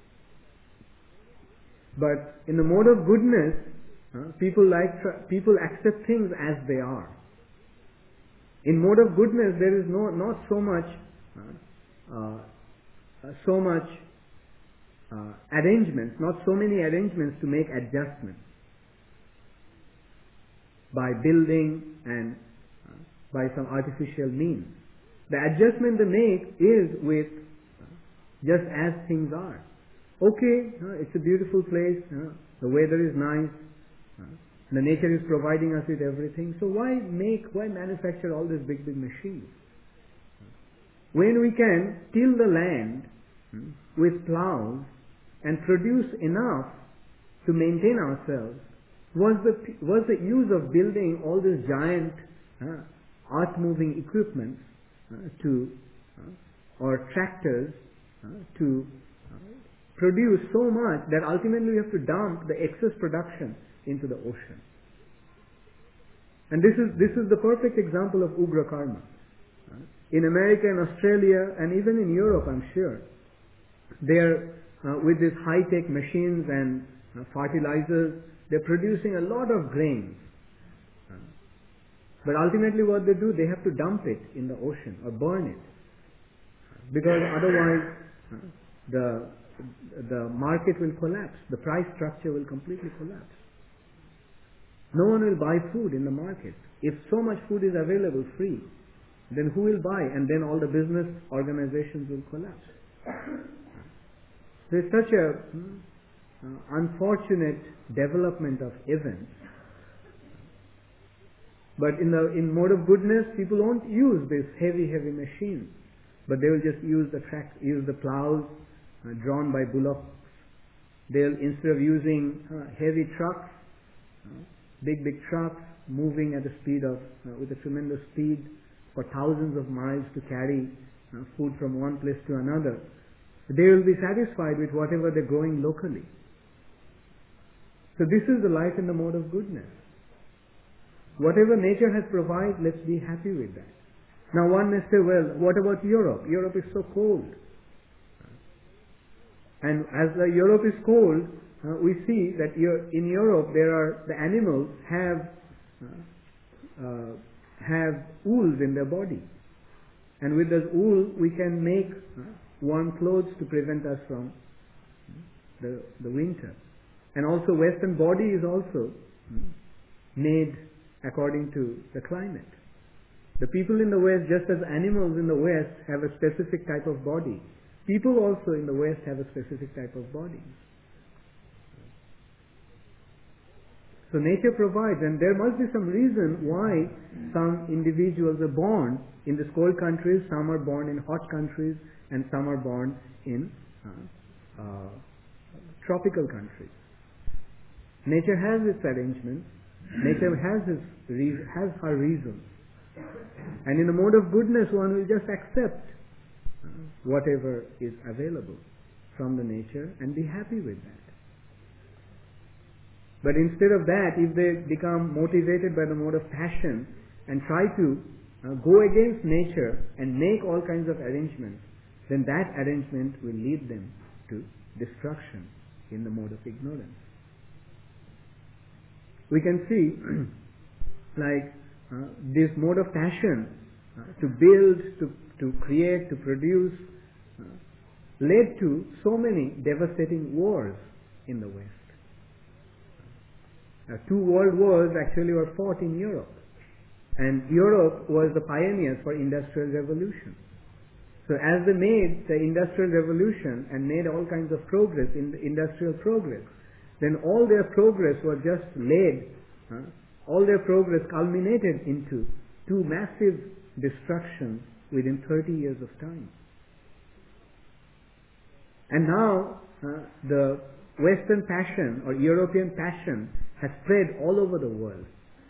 But in the mode of goodness, uh, people like people accept things as they are. In mode of goodness, there is no not so much, uh, uh, so much uh, arrangements, not so many arrangements to make adjustments by building and by some artificial means. The adjustment they make is with just as things are. Okay, uh, it's a beautiful place, uh, the weather is nice, uh, the nature is providing us with everything, so why make, why manufacture all these big, big machines? When we can till the land uh, with plows and produce enough to maintain ourselves, was the, was the use of building all these giant uh, earth-moving equipment uh, to, uh, or tractors uh, to uh, produce so much that ultimately we have to dump the excess production into the ocean. And this is, this is the perfect example of Ugra karma. In America and Australia and even in Europe, I'm sure, they're uh, with these high-tech machines and uh, fertilizers, they're producing a lot of grains. Uh, but ultimately what they do, they have to dump it in the ocean or burn it. Because otherwise uh, the, the market will collapse. The price structure will completely collapse. No one will buy food in the market. If so much food is available free, then who will buy? And then all the business organizations will collapse. There is such a uh, unfortunate development of events. But in the in mode of goodness, people won't use this heavy, heavy machine, but they will just use the track, use the plows uh, drawn by bullocks. They'll instead of using uh, heavy trucks, uh, big, big trucks moving at a speed of uh, with a tremendous speed for thousands of miles to carry uh, food from one place to another, they will be satisfied with whatever they're growing locally. So this is the life in the mode of goodness. Whatever nature has provided, let's be happy with that. Now one may say, well, what about Europe? Europe is so cold. And as uh, Europe is cold, uh, we see that in Europe there are, the animals have uh, uh, have wools in their body. And with this wool we can make uh, warm clothes to prevent us from the, the winter. And also Western body is also made according to the climate. The people in the West, just as animals in the West have a specific type of body, people also in the West have a specific type of body. So nature provides, and there must be some reason why some individuals are born in these cold countries, some are born in hot countries, and some are born in uh, uh, tropical countries. Nature has its arrangements. Nature has its re- has her reasons. And in the mode of goodness, one will just accept uh, whatever is available from the nature and be happy with that. But instead of that, if they become motivated by the mode of passion and try to uh, go against nature and make all kinds of arrangements, then that arrangement will lead them to destruction in the mode of ignorance. We can see like uh, this mode of passion uh, to build, to, to create, to produce uh, led to so many devastating wars in the West. Uh, two world wars actually were fought in Europe, and Europe was the pioneers for industrial revolution. So as they made the industrial revolution and made all kinds of progress in the industrial progress, then all their progress was just led, uh, all their progress culminated into two massive destructions within thirty years of time. And now uh, the Western passion or European passion has spread all over the world.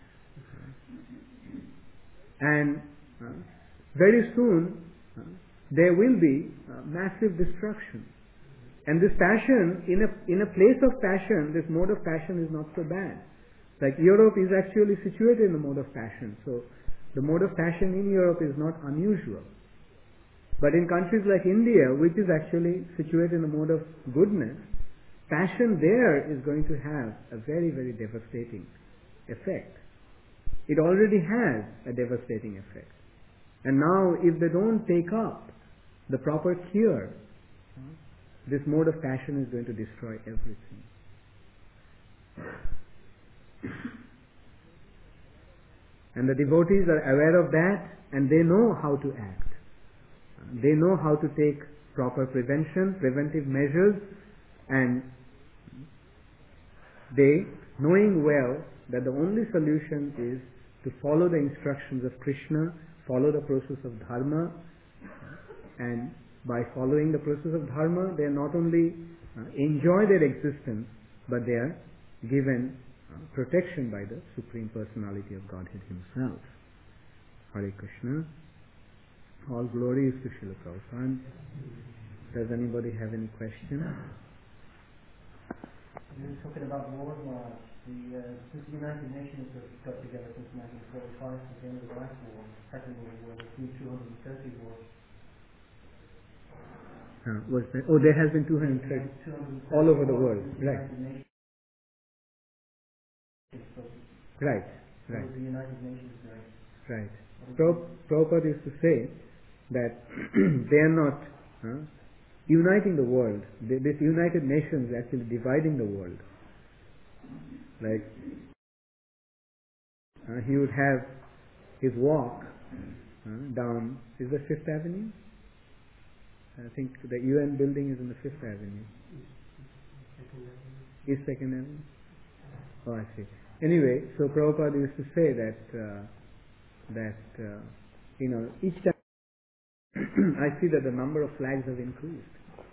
And uh, very soon uh, there will be uh, massive destruction. And this passion, in a, in a place of passion, this mode of passion is not so bad. Like Europe is actually situated in the mode of passion. So the mode of passion in Europe is not unusual. But in countries like India, which is actually situated in the mode of goodness, passion there is going to have a very, very devastating effect. It already has a devastating effect. And now if they don't take up the proper cure, this mode of passion is going to destroy everything. And the devotees are aware of that, and they know how to act. They know how to take proper prevention, preventive measures, and they, knowing well that the only solution is to follow the instructions of Krishna, follow the process of dharma, and by following the process of dharma, they not only uh, enjoy their existence, but they are given uh, protection by the Supreme Personality of Godhead Himself. Hare Krishna. All glory is to Srila Prabhupada. Does anybody have any question? You were talking about war, The, uh, since the United Nations have got together since nineteen forty-five, at the end of the last war, Second World War, there's been two hundred thirty wars. Uh, was that? Oh, there has been two hundred thirty all over the world. Right. Right. Right. The United Nations, right. Right. Prab- Prabhupada used to say that they are not uh, uniting the world. They, this United Nations is actually dividing the world. Like uh, he would have his walk uh, down, is the Fifth Avenue? I think the U N building is in the Fifth Avenue. East Second Avenue? Oh, I see. Anyway, so Prabhupada used to say that uh, that uh, you know, each time I see that the number of flags have increased.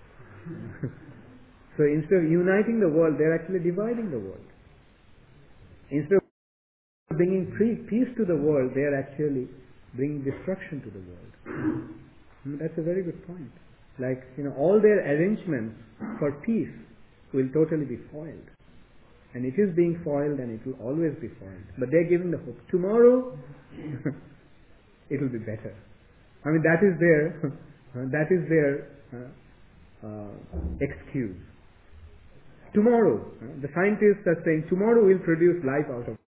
So instead of uniting the world, they're actually dividing the world. Instead of bringing peace to the world, they're actually bringing destruction to the world. And that's a very good point. Like, you know, all their arrangements for peace will totally be foiled. And it is being foiled and it will always be foiled. But they're giving the hope. Tomorrow, it will be better. I mean, that is their, that is their uh, uh, excuse. Tomorrow, uh, the scientists are saying, tomorrow we'll produce life out of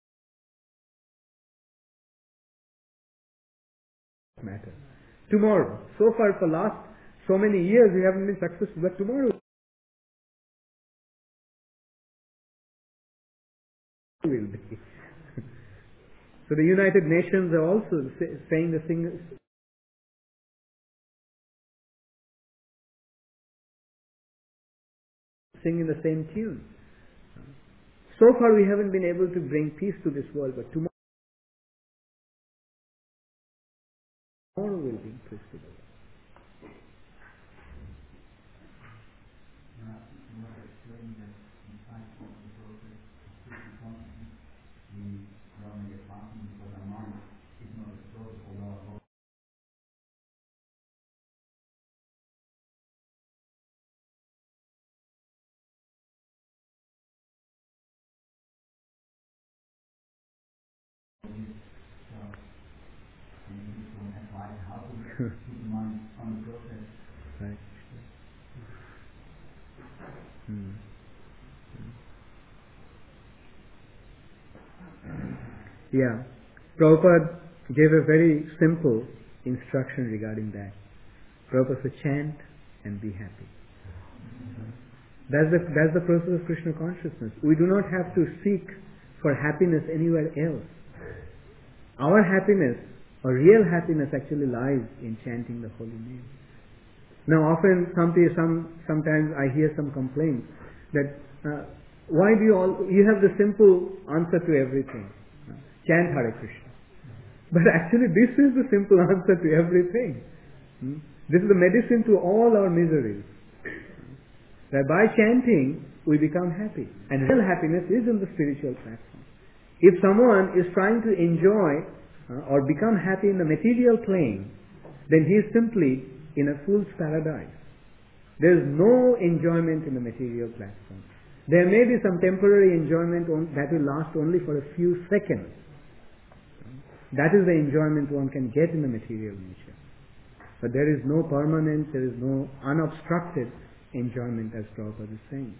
matter. Tomorrow. So far for last so many years we haven't been successful, but tomorrow will be. So the United Nations are also say, saying the thing, singing the same tune. So far we haven't been able to bring peace to this world, but tomorrow will bring peace to the world. Right. Hmm. Yeah. Prabhupada gave a very simple instruction regarding that. Prabhupada said, chant and be happy. That's the, that's the process of Krishna consciousness. We do not have to seek for happiness anywhere else. Our happiness, or real happiness, actually lies in chanting the holy name. Now often, some, some, sometimes I hear some complaints that uh, why do you all, you have the simple answer to everything. Uh, chant Hare Krishna. But actually this is the simple answer to everything. Hmm? This is the medicine to all our miseries. That by chanting, we become happy. And real happiness is in the spiritual platform. If someone is trying to enjoy uh, or become happy in the material plane, then he is simply in a fool's paradise. There is no enjoyment in the material platform. There may be some temporary enjoyment on, that will last only for a few seconds. That is the enjoyment one can get in the material nature. But there is no permanent, there is no unobstructed enjoyment, as Prabhupada is saying.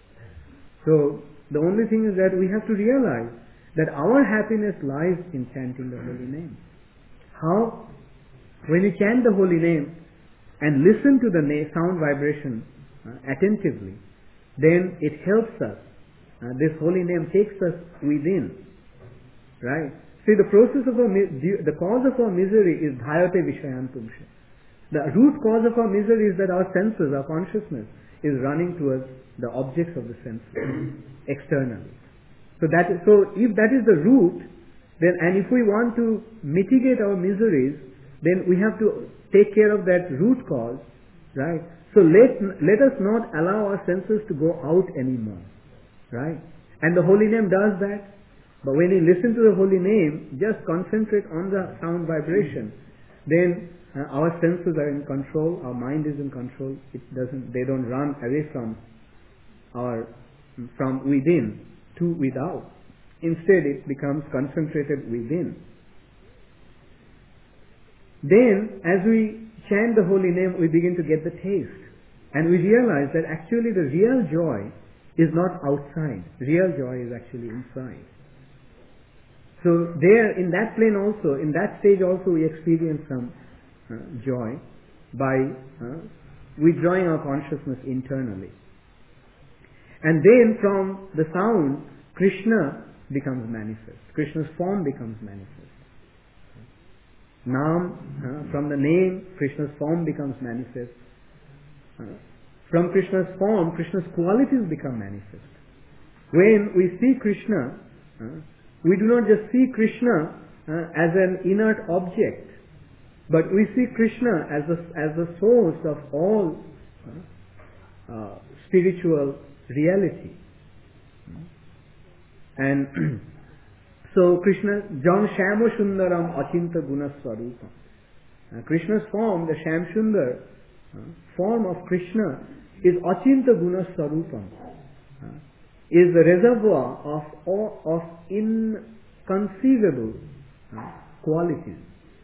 So, the only thing is that we have to realize that our happiness lies in chanting the holy name. How? When you chant the holy name and listen to the na- sound vibration uh, attentively, then it helps us. Uh, this holy name takes us within. Right? See, the process of our, the cause of our misery is dhayate vishayantumsha. The root cause of our misery is that our senses, our consciousness, is running towards the objects of the senses externally. So that is, so if that is the root, then and if we want to mitigate our miseries, then we have to take care of that root cause, right? So let let us not allow our senses to go out anymore, right? And the holy name does that. But when you listen to the holy name, just concentrate on the sound vibration. Then uh, our senses are in control, our mind is in control. It doesn't, they don't run away from our, from within. to without. Instead, it becomes concentrated within. Then, as we chant the holy name, we begin to get the taste. And we realize that actually the real joy is not outside. Real joy is actually inside. So there, in that plane also, in that stage also, we experience some uh, joy by uh, withdrawing our consciousness internally. And then from the sound, Krishna becomes manifest. Krishna's form becomes manifest. Nam, uh, from the name, Krishna's form becomes manifest. Uh, from Krishna's form, Krishna's qualities become manifest. When we see Krishna, uh, we do not just see Krishna uh, as an inert object, but we see Krishna as the, as the source of all uh, uh, spiritual reality. And so Krishna, Jam Shama Sundaram Achinta Guna Swarupam. Uh, Krishna's form, the Sham Sundar uh, form of Krishna, is Achinta Guna Swarupam. Uh, is the reservoir of all, of inconceivable uh, qualities.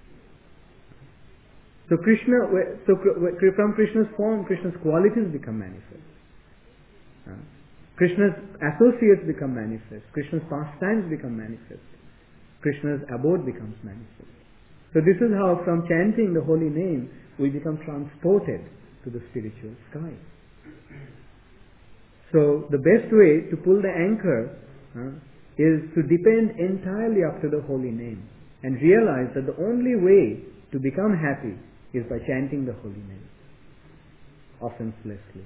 So Krishna, so from Krishna's form, Krishna's qualities become manifest. Uh, Krishna's associates become manifest. Krishna's pastimes become manifest. Krishna's abode becomes manifest. So this is how from chanting the holy name, we become transported to the spiritual sky. So the best way to pull the anchor uh, is to depend entirely up to the holy name and realize that the only way to become happy is by chanting the holy name, offenselessly.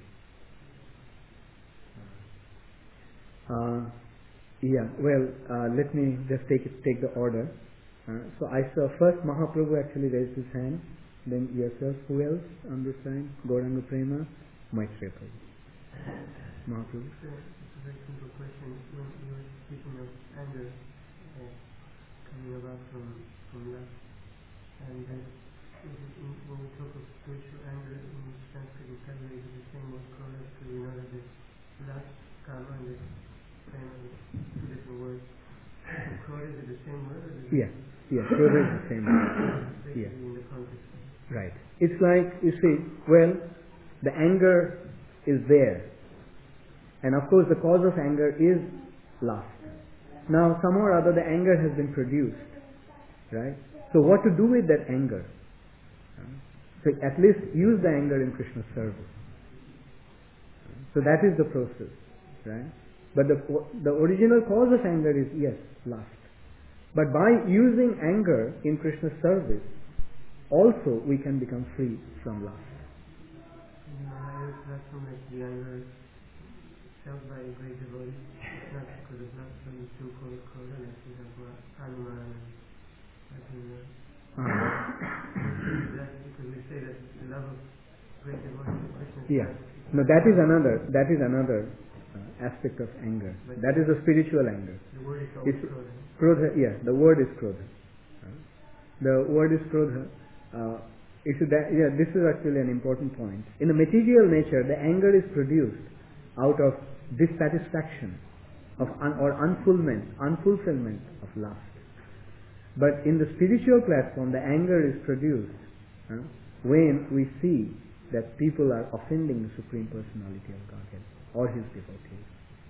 Uh, yeah, well, uh, let me just take it, take the order. Uh, so I saw first Mahaprabhu actually raised his hand, then yourself. Who else on this line? Gauranga Prema, Maitreya Prabhu. Mahaprabhu. It's a very simple question. When you were speaking of anger uh, coming about from from love, and then when we talk of spiritual anger in Sanskrit vocabulary, is the same word Krodha, because we know that there's lust, kama, and there's prema, two different words. So Krodha, is it the same word? Or is it Yeah, yeah, Krodha is the same word. basically Yeah. in the context? Right. It's like, you see, well, the anger is there. And of course the cause of anger is lust. Now somehow or other the anger has been produced. Right? So what to do with that anger? So at least use the anger in Krishna's service. So that is the process. Right? But the, the original cause of anger is, yes, lust. But by using anger in Krishna's service, also we can become free from lust. In the higher platform, like the anger is felt by a great devotee, it's not because of lust, but it's still called Krodha, like for example, Hanuman, and like in the Uh-huh. that's because we say that the love of great devotees to Krishna is Yeah. not- No, that is another, that is another uh, aspect of anger. But That is a spiritual anger. The word is always It's- Krodha. Krodha, yeah, the word is Krodha. Uh, The word is Krodha. Uh, if you that, yeah, this is actually an important point. In the material nature, the anger is produced out of dissatisfaction of un, or unfulfillment, unfulfillment of lust. But in the spiritual platform, the anger is produced uh, when we see that people are offending the Supreme Personality of Godhead or His devotees.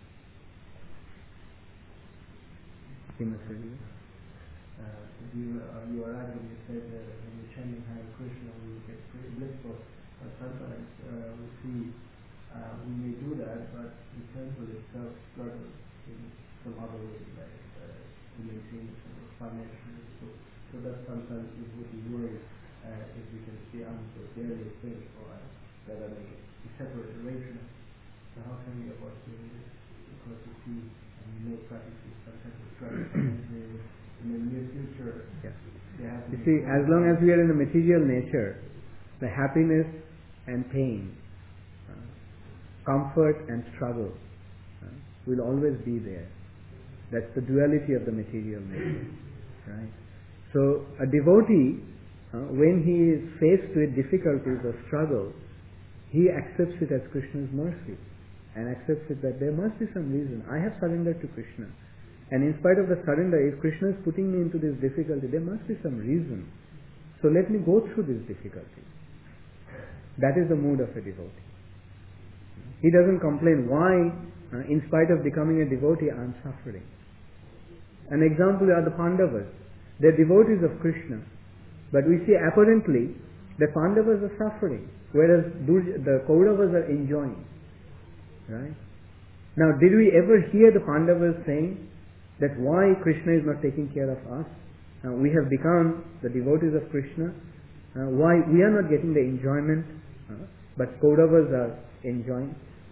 Uh, you, uh, you are right when you said that when you're chanting Hare Krishna, we get pretty blissful. But sometimes uh, we see uh, we may do that, but the temple itself struggles in some other way, like uh, to maintain some financial. So, so that sometimes we would be worried uh, if we can see answer daily things for us that are like a separate arrangement. So how can we avoid doing this? Because we see and we know practically sometimes we struggle financially. In the near future, Yeah. they have to You be see, very as long as we are in the material nature, the happiness and pain, uh, comfort and struggle uh, will always be there. That's the duality of the material nature. Right? So a devotee, uh, when he is faced with difficulties or struggle, he accepts it as Krishna's mercy and accepts it that there must be some reason. I have surrendered to Krishna. And in spite of the surrender, if Krishna is putting me into this difficulty, there must be some reason. So let me go through this difficulty. That is the mood of a devotee. He doesn't complain why, uh, in spite of becoming a devotee, I am suffering. An example are the Pandavas. They are devotees of Krishna. But we see apparently the Pandavas are suffering, whereas the Kauravas are enjoying. Right? Now, did we ever hear the Pandavas saying that why Krishna is not taking care of us? Uh, we have become the devotees of Krishna. Uh, why we are not getting the enjoyment, uh, but Kauravas are enjoying?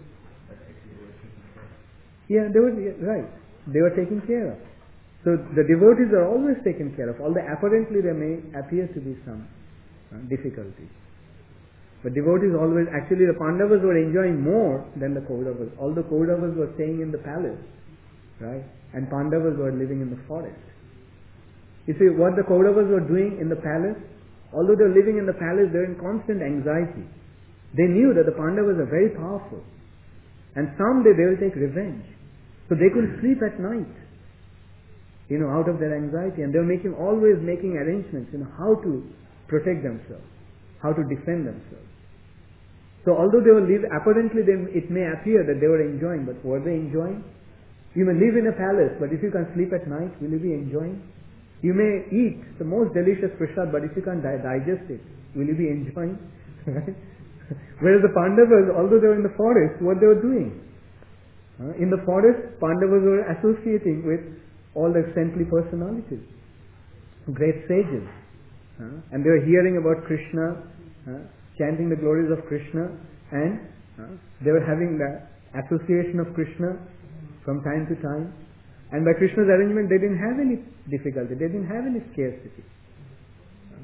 Yeah, they were right. They were taken care of. So the devotees are always taken care of, although apparently there may appear to be some uh, difficulties. But devotees always, actually the Pandavas were enjoying more than the Kauravas. All the Kauravas were staying in the palace, right? And Pandavas were living in the forest. You see, what the Kauravas were doing in the palace, although they were living in the palace, they were in constant anxiety. They knew that the Pandavas are very powerful. And someday they will take revenge. So they couldn't sleep at night, you know, out of their anxiety. And they were making, always making arrangements, you know, how to protect themselves, how to defend themselves. So although they were live, apparently they, it may appear that they were enjoying, but were they enjoying? You may live in a palace, but if you can't sleep at night, will you be enjoying? You may eat the most delicious prasad, but if you can't di- digest it, will you be enjoying? Right? Whereas the Pandavas, although they were in the forest, what they were doing? Uh, in the forest, Pandavas were associating with all the saintly personalities, great sages. Uh, and they were hearing about Krishna, uh, chanting the glories of Krishna, and uh, they were having the association of Krishna from time to time. And by Krishna's arrangement, they didn't have any difficulty, they didn't have any scarcity. Uh,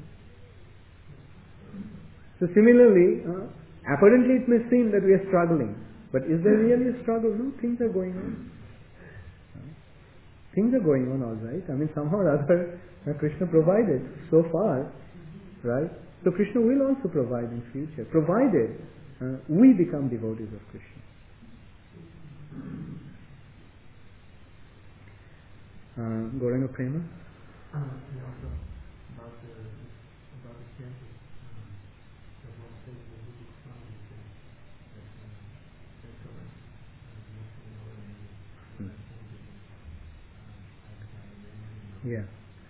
so similarly, uh, apparently it may seem that we are struggling, but is there really a struggle? No, things are going on. Uh, things are going on all right. I mean, somehow or other, uh, Krishna provided so far, right? So Krishna will also provide in future, provided uh, we become devotees of Krishna. Uh, Gauranga Prema? Uh, and also about the about the chanting. Um, there's one thing that we did find is that uh, there's so much uh, nothing or any Yeah.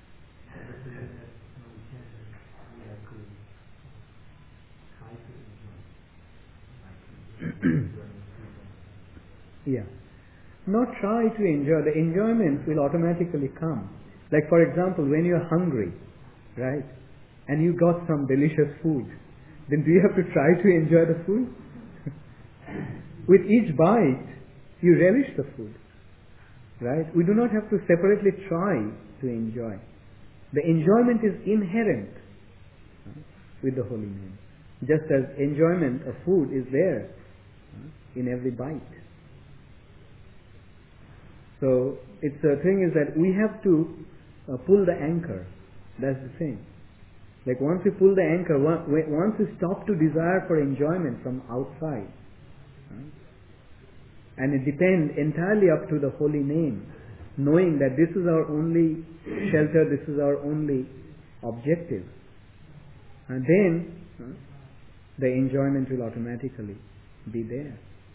Yeah. Not try to enjoy. The enjoyment will automatically come. Like for example, when you are hungry, right, and you got some delicious food, then do you have to try to enjoy the food? With each bite, you relish the food, right? We do not have to separately try to enjoy. The enjoyment is inherent with the holy name. Just as enjoyment of food is there in every bite. So, it's the thing is that we have to uh, pull the anchor. That's the thing. Like once we pull the anchor, once we stop to desire for enjoyment from outside, right? And it depends entirely up to the holy name, knowing that this is our only shelter, this is our only objective. And then uh, the enjoyment will automatically be there.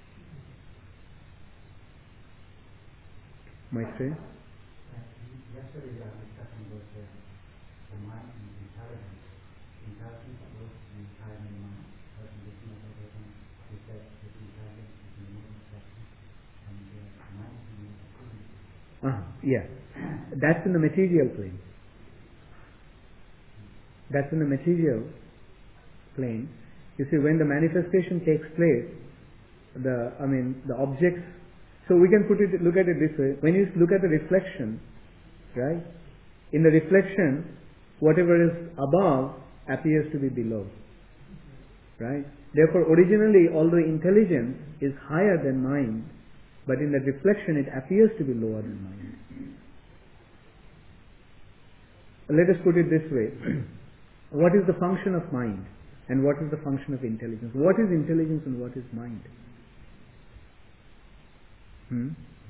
Maitreya? Yesterday we were discussing about the, the mind and intelligence. Intelligence was the entire mind. But in this meditation, we said that intelligence is the moral section and the mind is the moral activity. Uh, yeah. That's in the material plane. That's in the material plane. You see, when the manifestation takes place, the, I mean, the objects. So we can put it, look at it this way. When you look at the reflection, right? In the reflection, whatever is above appears to be below, right? Therefore, originally, although intelligence is higher than mind, but in the reflection, it appears to be lower than mind. Let us put it this way. What is the function of mind? And what is the function of intelligence? What is intelligence and what is mind? Hmm?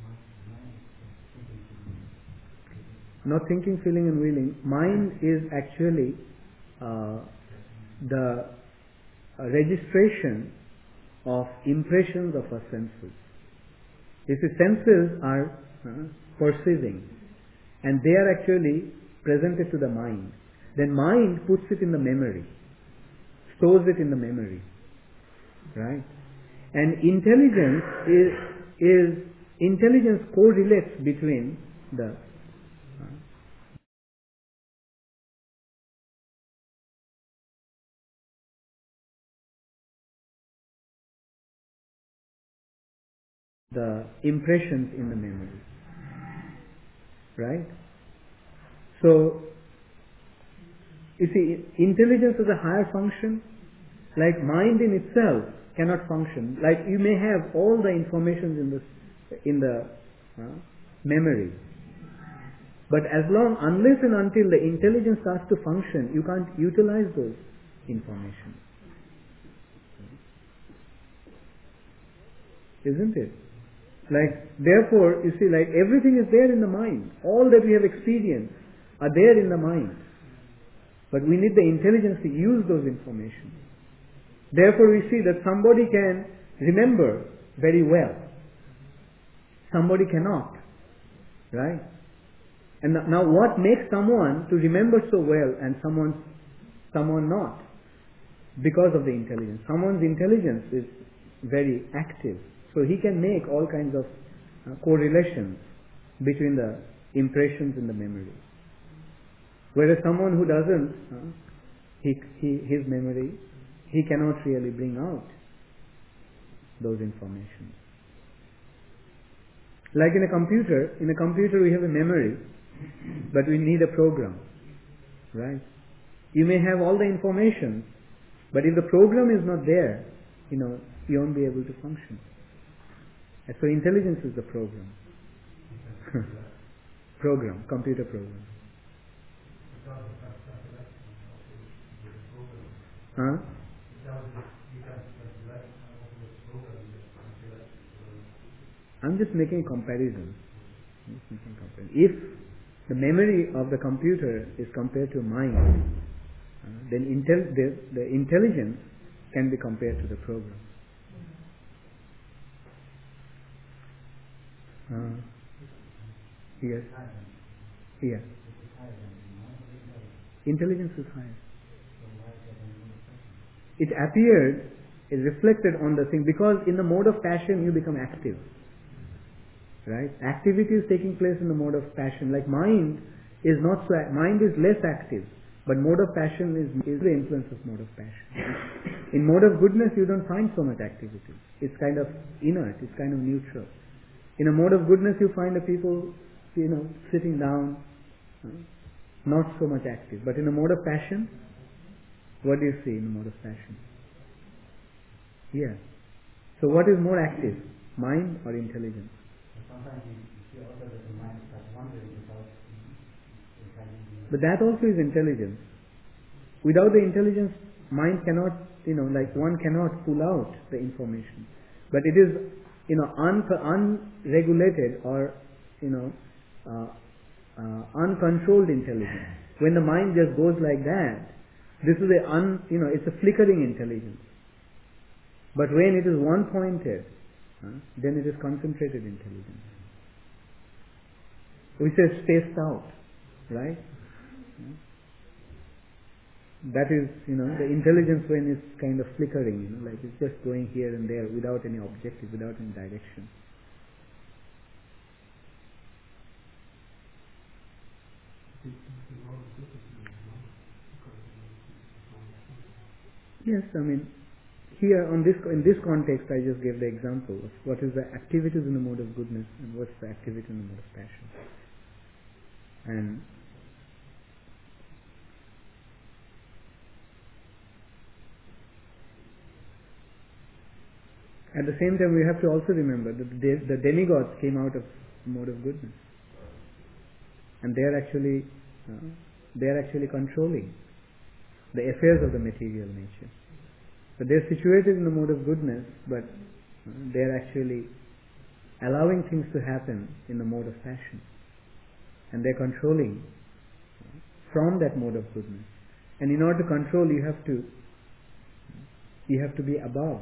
Not thinking, feeling and willing. Mind is actually uh, the uh, registration of impressions of our senses. You see, senses are uh, perceiving, and they are actually presented to the mind. Then mind puts it in the memory, stores it in the memory, right? And intelligence is, is intelligence correlates between the uh, the impressions in the memory, right? So, you see, intelligence is a higher function. Like mind in itself cannot function. Like you may have all the information in the in the uh, memory, but as long, unless and until the intelligence starts to function, you can't utilize those information, isn't it? Like, therefore, you see, like everything is there in the mind. All that we have experienced are there in the mind. But we need the intelligence to use those information. Therefore, we see that somebody can remember very well. Somebody cannot. Right? And now what makes someone to remember so well and someone, someone not? Because of the intelligence. Someone's intelligence is very active. So he can make all kinds of uh, correlations between the impressions in the memory. Whereas someone who doesn't, uh, he, he, his memory, he cannot really bring out those information. Like in a computer, in a computer we have a memory, but we need a program, right? You may have all the information, but if the program is not there, you know, you won't be able to function. And so intelligence is the program. Program, computer program. Huh? I'm just making a comparison. I'm just making a comparison. If the memory of the computer is compared to mind, uh, then intel- the, the intelligence can be compared to the program. Uh, yes. Yes. Intelligence is higher. It appeared, it reflected on the thing, because in the mode of passion you become active. Right? Activity is taking place in the mode of passion. Like mind is not so, mind is less active, but mode of passion is, is the influence of mode of passion. In mode of goodness you don't find so much activity. It's kind of inert, it's kind of neutral. In a mode of goodness you find the people, you know, sitting down, uh, not so much active. But in a mode of passion, what do you see in the mode of passion? Yeah. So what is more active, mind or intelligence? Sometimes you feel also that the mind starts wandering without But that also is intelligence. Without the intelligence, mind cannot, you know, like one cannot pull out the information. But it is, you know, un- unregulated or, you know, uh, uh, uncontrolled intelligence. When the mind just goes like that, this is a un, you know, it's a flickering intelligence. But when it is one-pointed, huh, then it is concentrated intelligence. We say spaced out, right? That is, you know, the intelligence when it's kind of flickering, you know, like it's just going here and there without any objective, without any direction. Yes, I mean, here on this, in this context, I just gave the example of what is the activities in the mode of goodness and what's the activity in the mode of passion. And at the same time, we have to also remember that the, the demigods came out of the mode of goodness, and they are actually uh, they are actually controlling the affairs of the material nature. So they are situated in the mode of goodness, but uh, they are actually allowing things to happen in the mode of passion. And they're controlling from that mode of goodness. And in order to control, you have to you have to be above.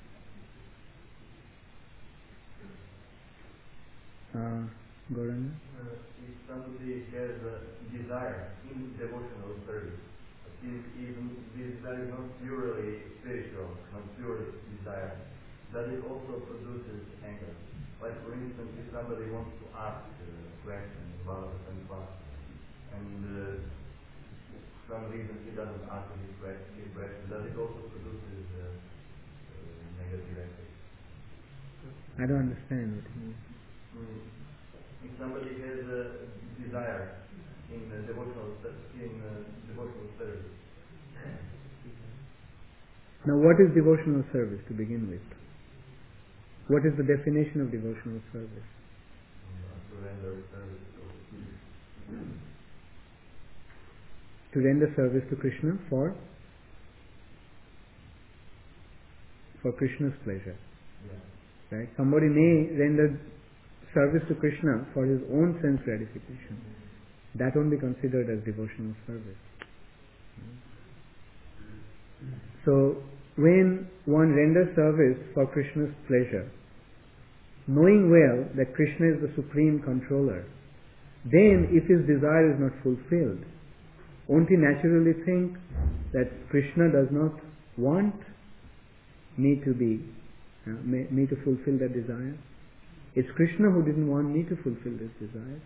Uh, Gauranga? Uh, if somebody has a desire in devotional service, if even this desire is not purely spiritual, not purely desire, that it also produces anger. Like for instance, if somebody wants to ask a question about and what, and uh, for some reason he doesn't answer his question, his question, that it also produces uh, uh, negative effects. I don't understand what you mean. Mm. If somebody has a desire in uh, devotional in uh, devotional service. Now, what is devotional service to begin with? What is the definition of devotional service? To render service to To render service to Krishna for for Krishna's pleasure. yeah. Right? Somebody may render service to Krishna for his own sense gratification. That won't be considered as devotional service. So, when one renders service for Krishna's pleasure, knowing well that Krishna is the supreme controller, then if his desire is not fulfilled, won't he naturally think that Krishna does not want me to be, uh, me, me to fulfill that desire? It's Krishna who didn't want me to fulfill this desire.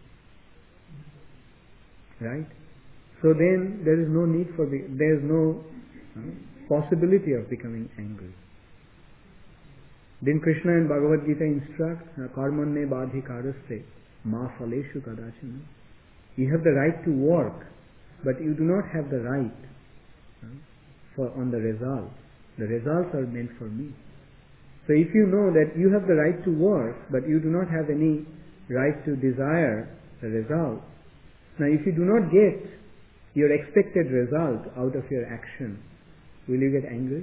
Right? So then there is no need for the, there is no uh, possibility of becoming angry. Didn't Krishna in Bhagavad Gita instruct, karmanne badhikaraste ma phaleshu kadachana? You have the right to work, but you do not have the right uh, for on the results. The results are meant for me. So if you know that you have the right to work, but you do not have any right to desire the result, now if you do not get your expected result out of your action, will you get angry?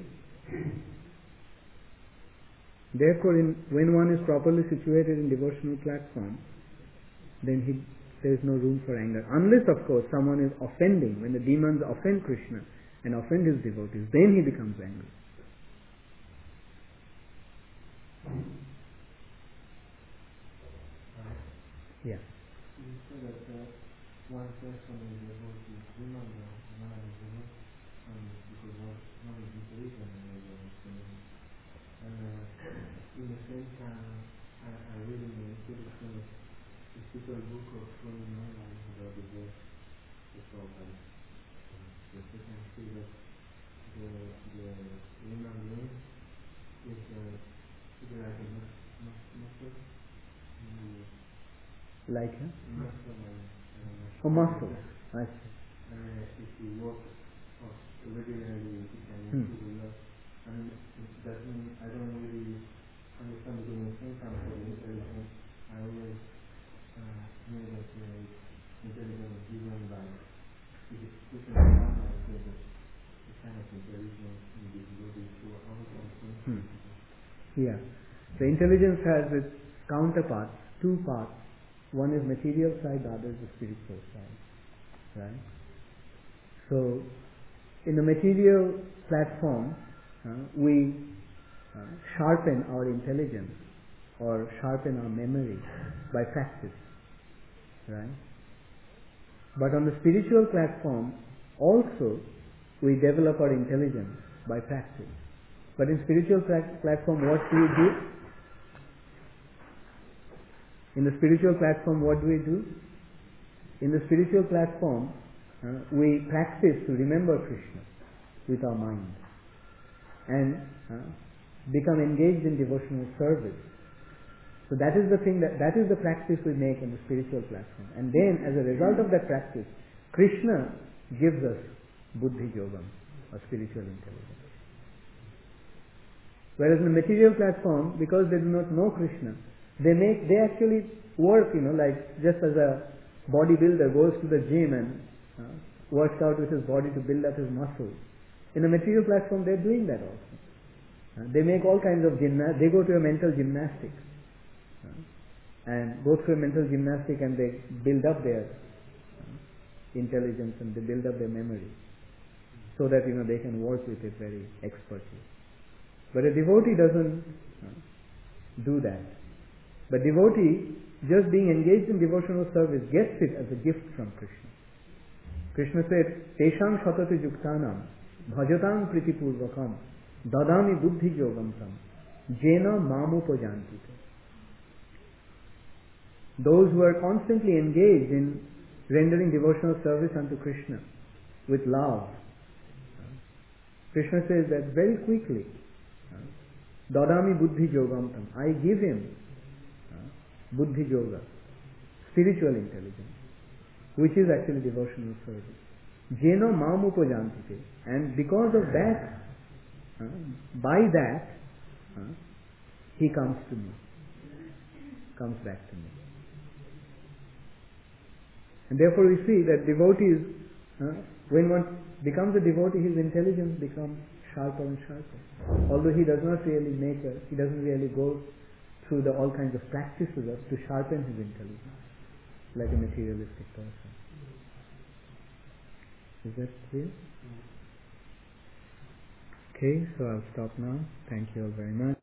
Therefore, in, when one is properly situated in devotional platform, then he, there is no room for anger. Unless, of course, someone is offending. When the demons offend Krishna and offend his devotees, then he becomes angry. Yeah. You said that uh, one person is able to remember another is able, um, because one, one is intelligent and the other is not. And uh, in the same time, I, I read in the introduction of the secret book of Swami Maharaj about the verse, the Prabhupada. The second see that the, the human being is uh, like a muscle. Like a? Muscle. Uh, a muscle. I see. Uh, if you work uh, regularly, you can Hmm. improve a lot. And it doesn't, I don't really understand because in the same time for the intelligence, I always uh, know that uh, intelligence is given by, if it's pushing down, I say that the kind of intelligence in this body, so I was also Hmm. Yeah. The intelligence has its counterparts, two parts. One is material side, the other is the spiritual side. Right? So, in the material platform, uh, we uh, sharpen our intelligence or sharpen our memory by practice. Right? But on the spiritual platform, also we develop our intelligence by practice. But in spiritual pla- platform, what do we do? In the spiritual platform, what do we do? In the spiritual platform, uh, we practice to remember Krishna with our mind and uh, become engaged in devotional service. So that is the thing that that is the practice we make in the spiritual platform. And then, as a result of that practice, Krishna gives us buddhi yogam, or spiritual intelligence. Whereas in the material platform, because they do not know Krishna, they make they actually work, you know, like just as a bodybuilder goes to the gym and uh, works out with his body to build up his muscles. In the material platform, they're doing that also. Uh, they make all kinds of gymnastics. They go to a mental gymnastics. Uh, and go through mental gymnastic, and they build up their intelligence and they build up their memory, so that you know they can work with it very expertly. But a devotee doesn't uh, do that. But devotee, just being engaged in devotional service, gets it as a gift from Krishna. Krishna said, Tesham shatati yuktanam bhajatam pritipurvakam dadami buddhi yogam tam jena mamupajantite. Those who are constantly engaged in rendering devotional service unto Krishna with love, Krishna says that very quickly, dadami buddhi yogam tam, I give him buddhi yoga, spiritual intelligence, which is actually devotional service. Jena mamupajantite, and because of that, uh, by that, uh, he comes to me, comes back to me. And therefore we see that devotees, uh, when one becomes a devotee, his intelligence becomes sharper and sharper. Although he does not really make a, he doesn't really go through the all kinds of practices to sharpen his intelligence, like a materialistic person. Is that clear? Okay, so I'll stop now. Thank you all very much.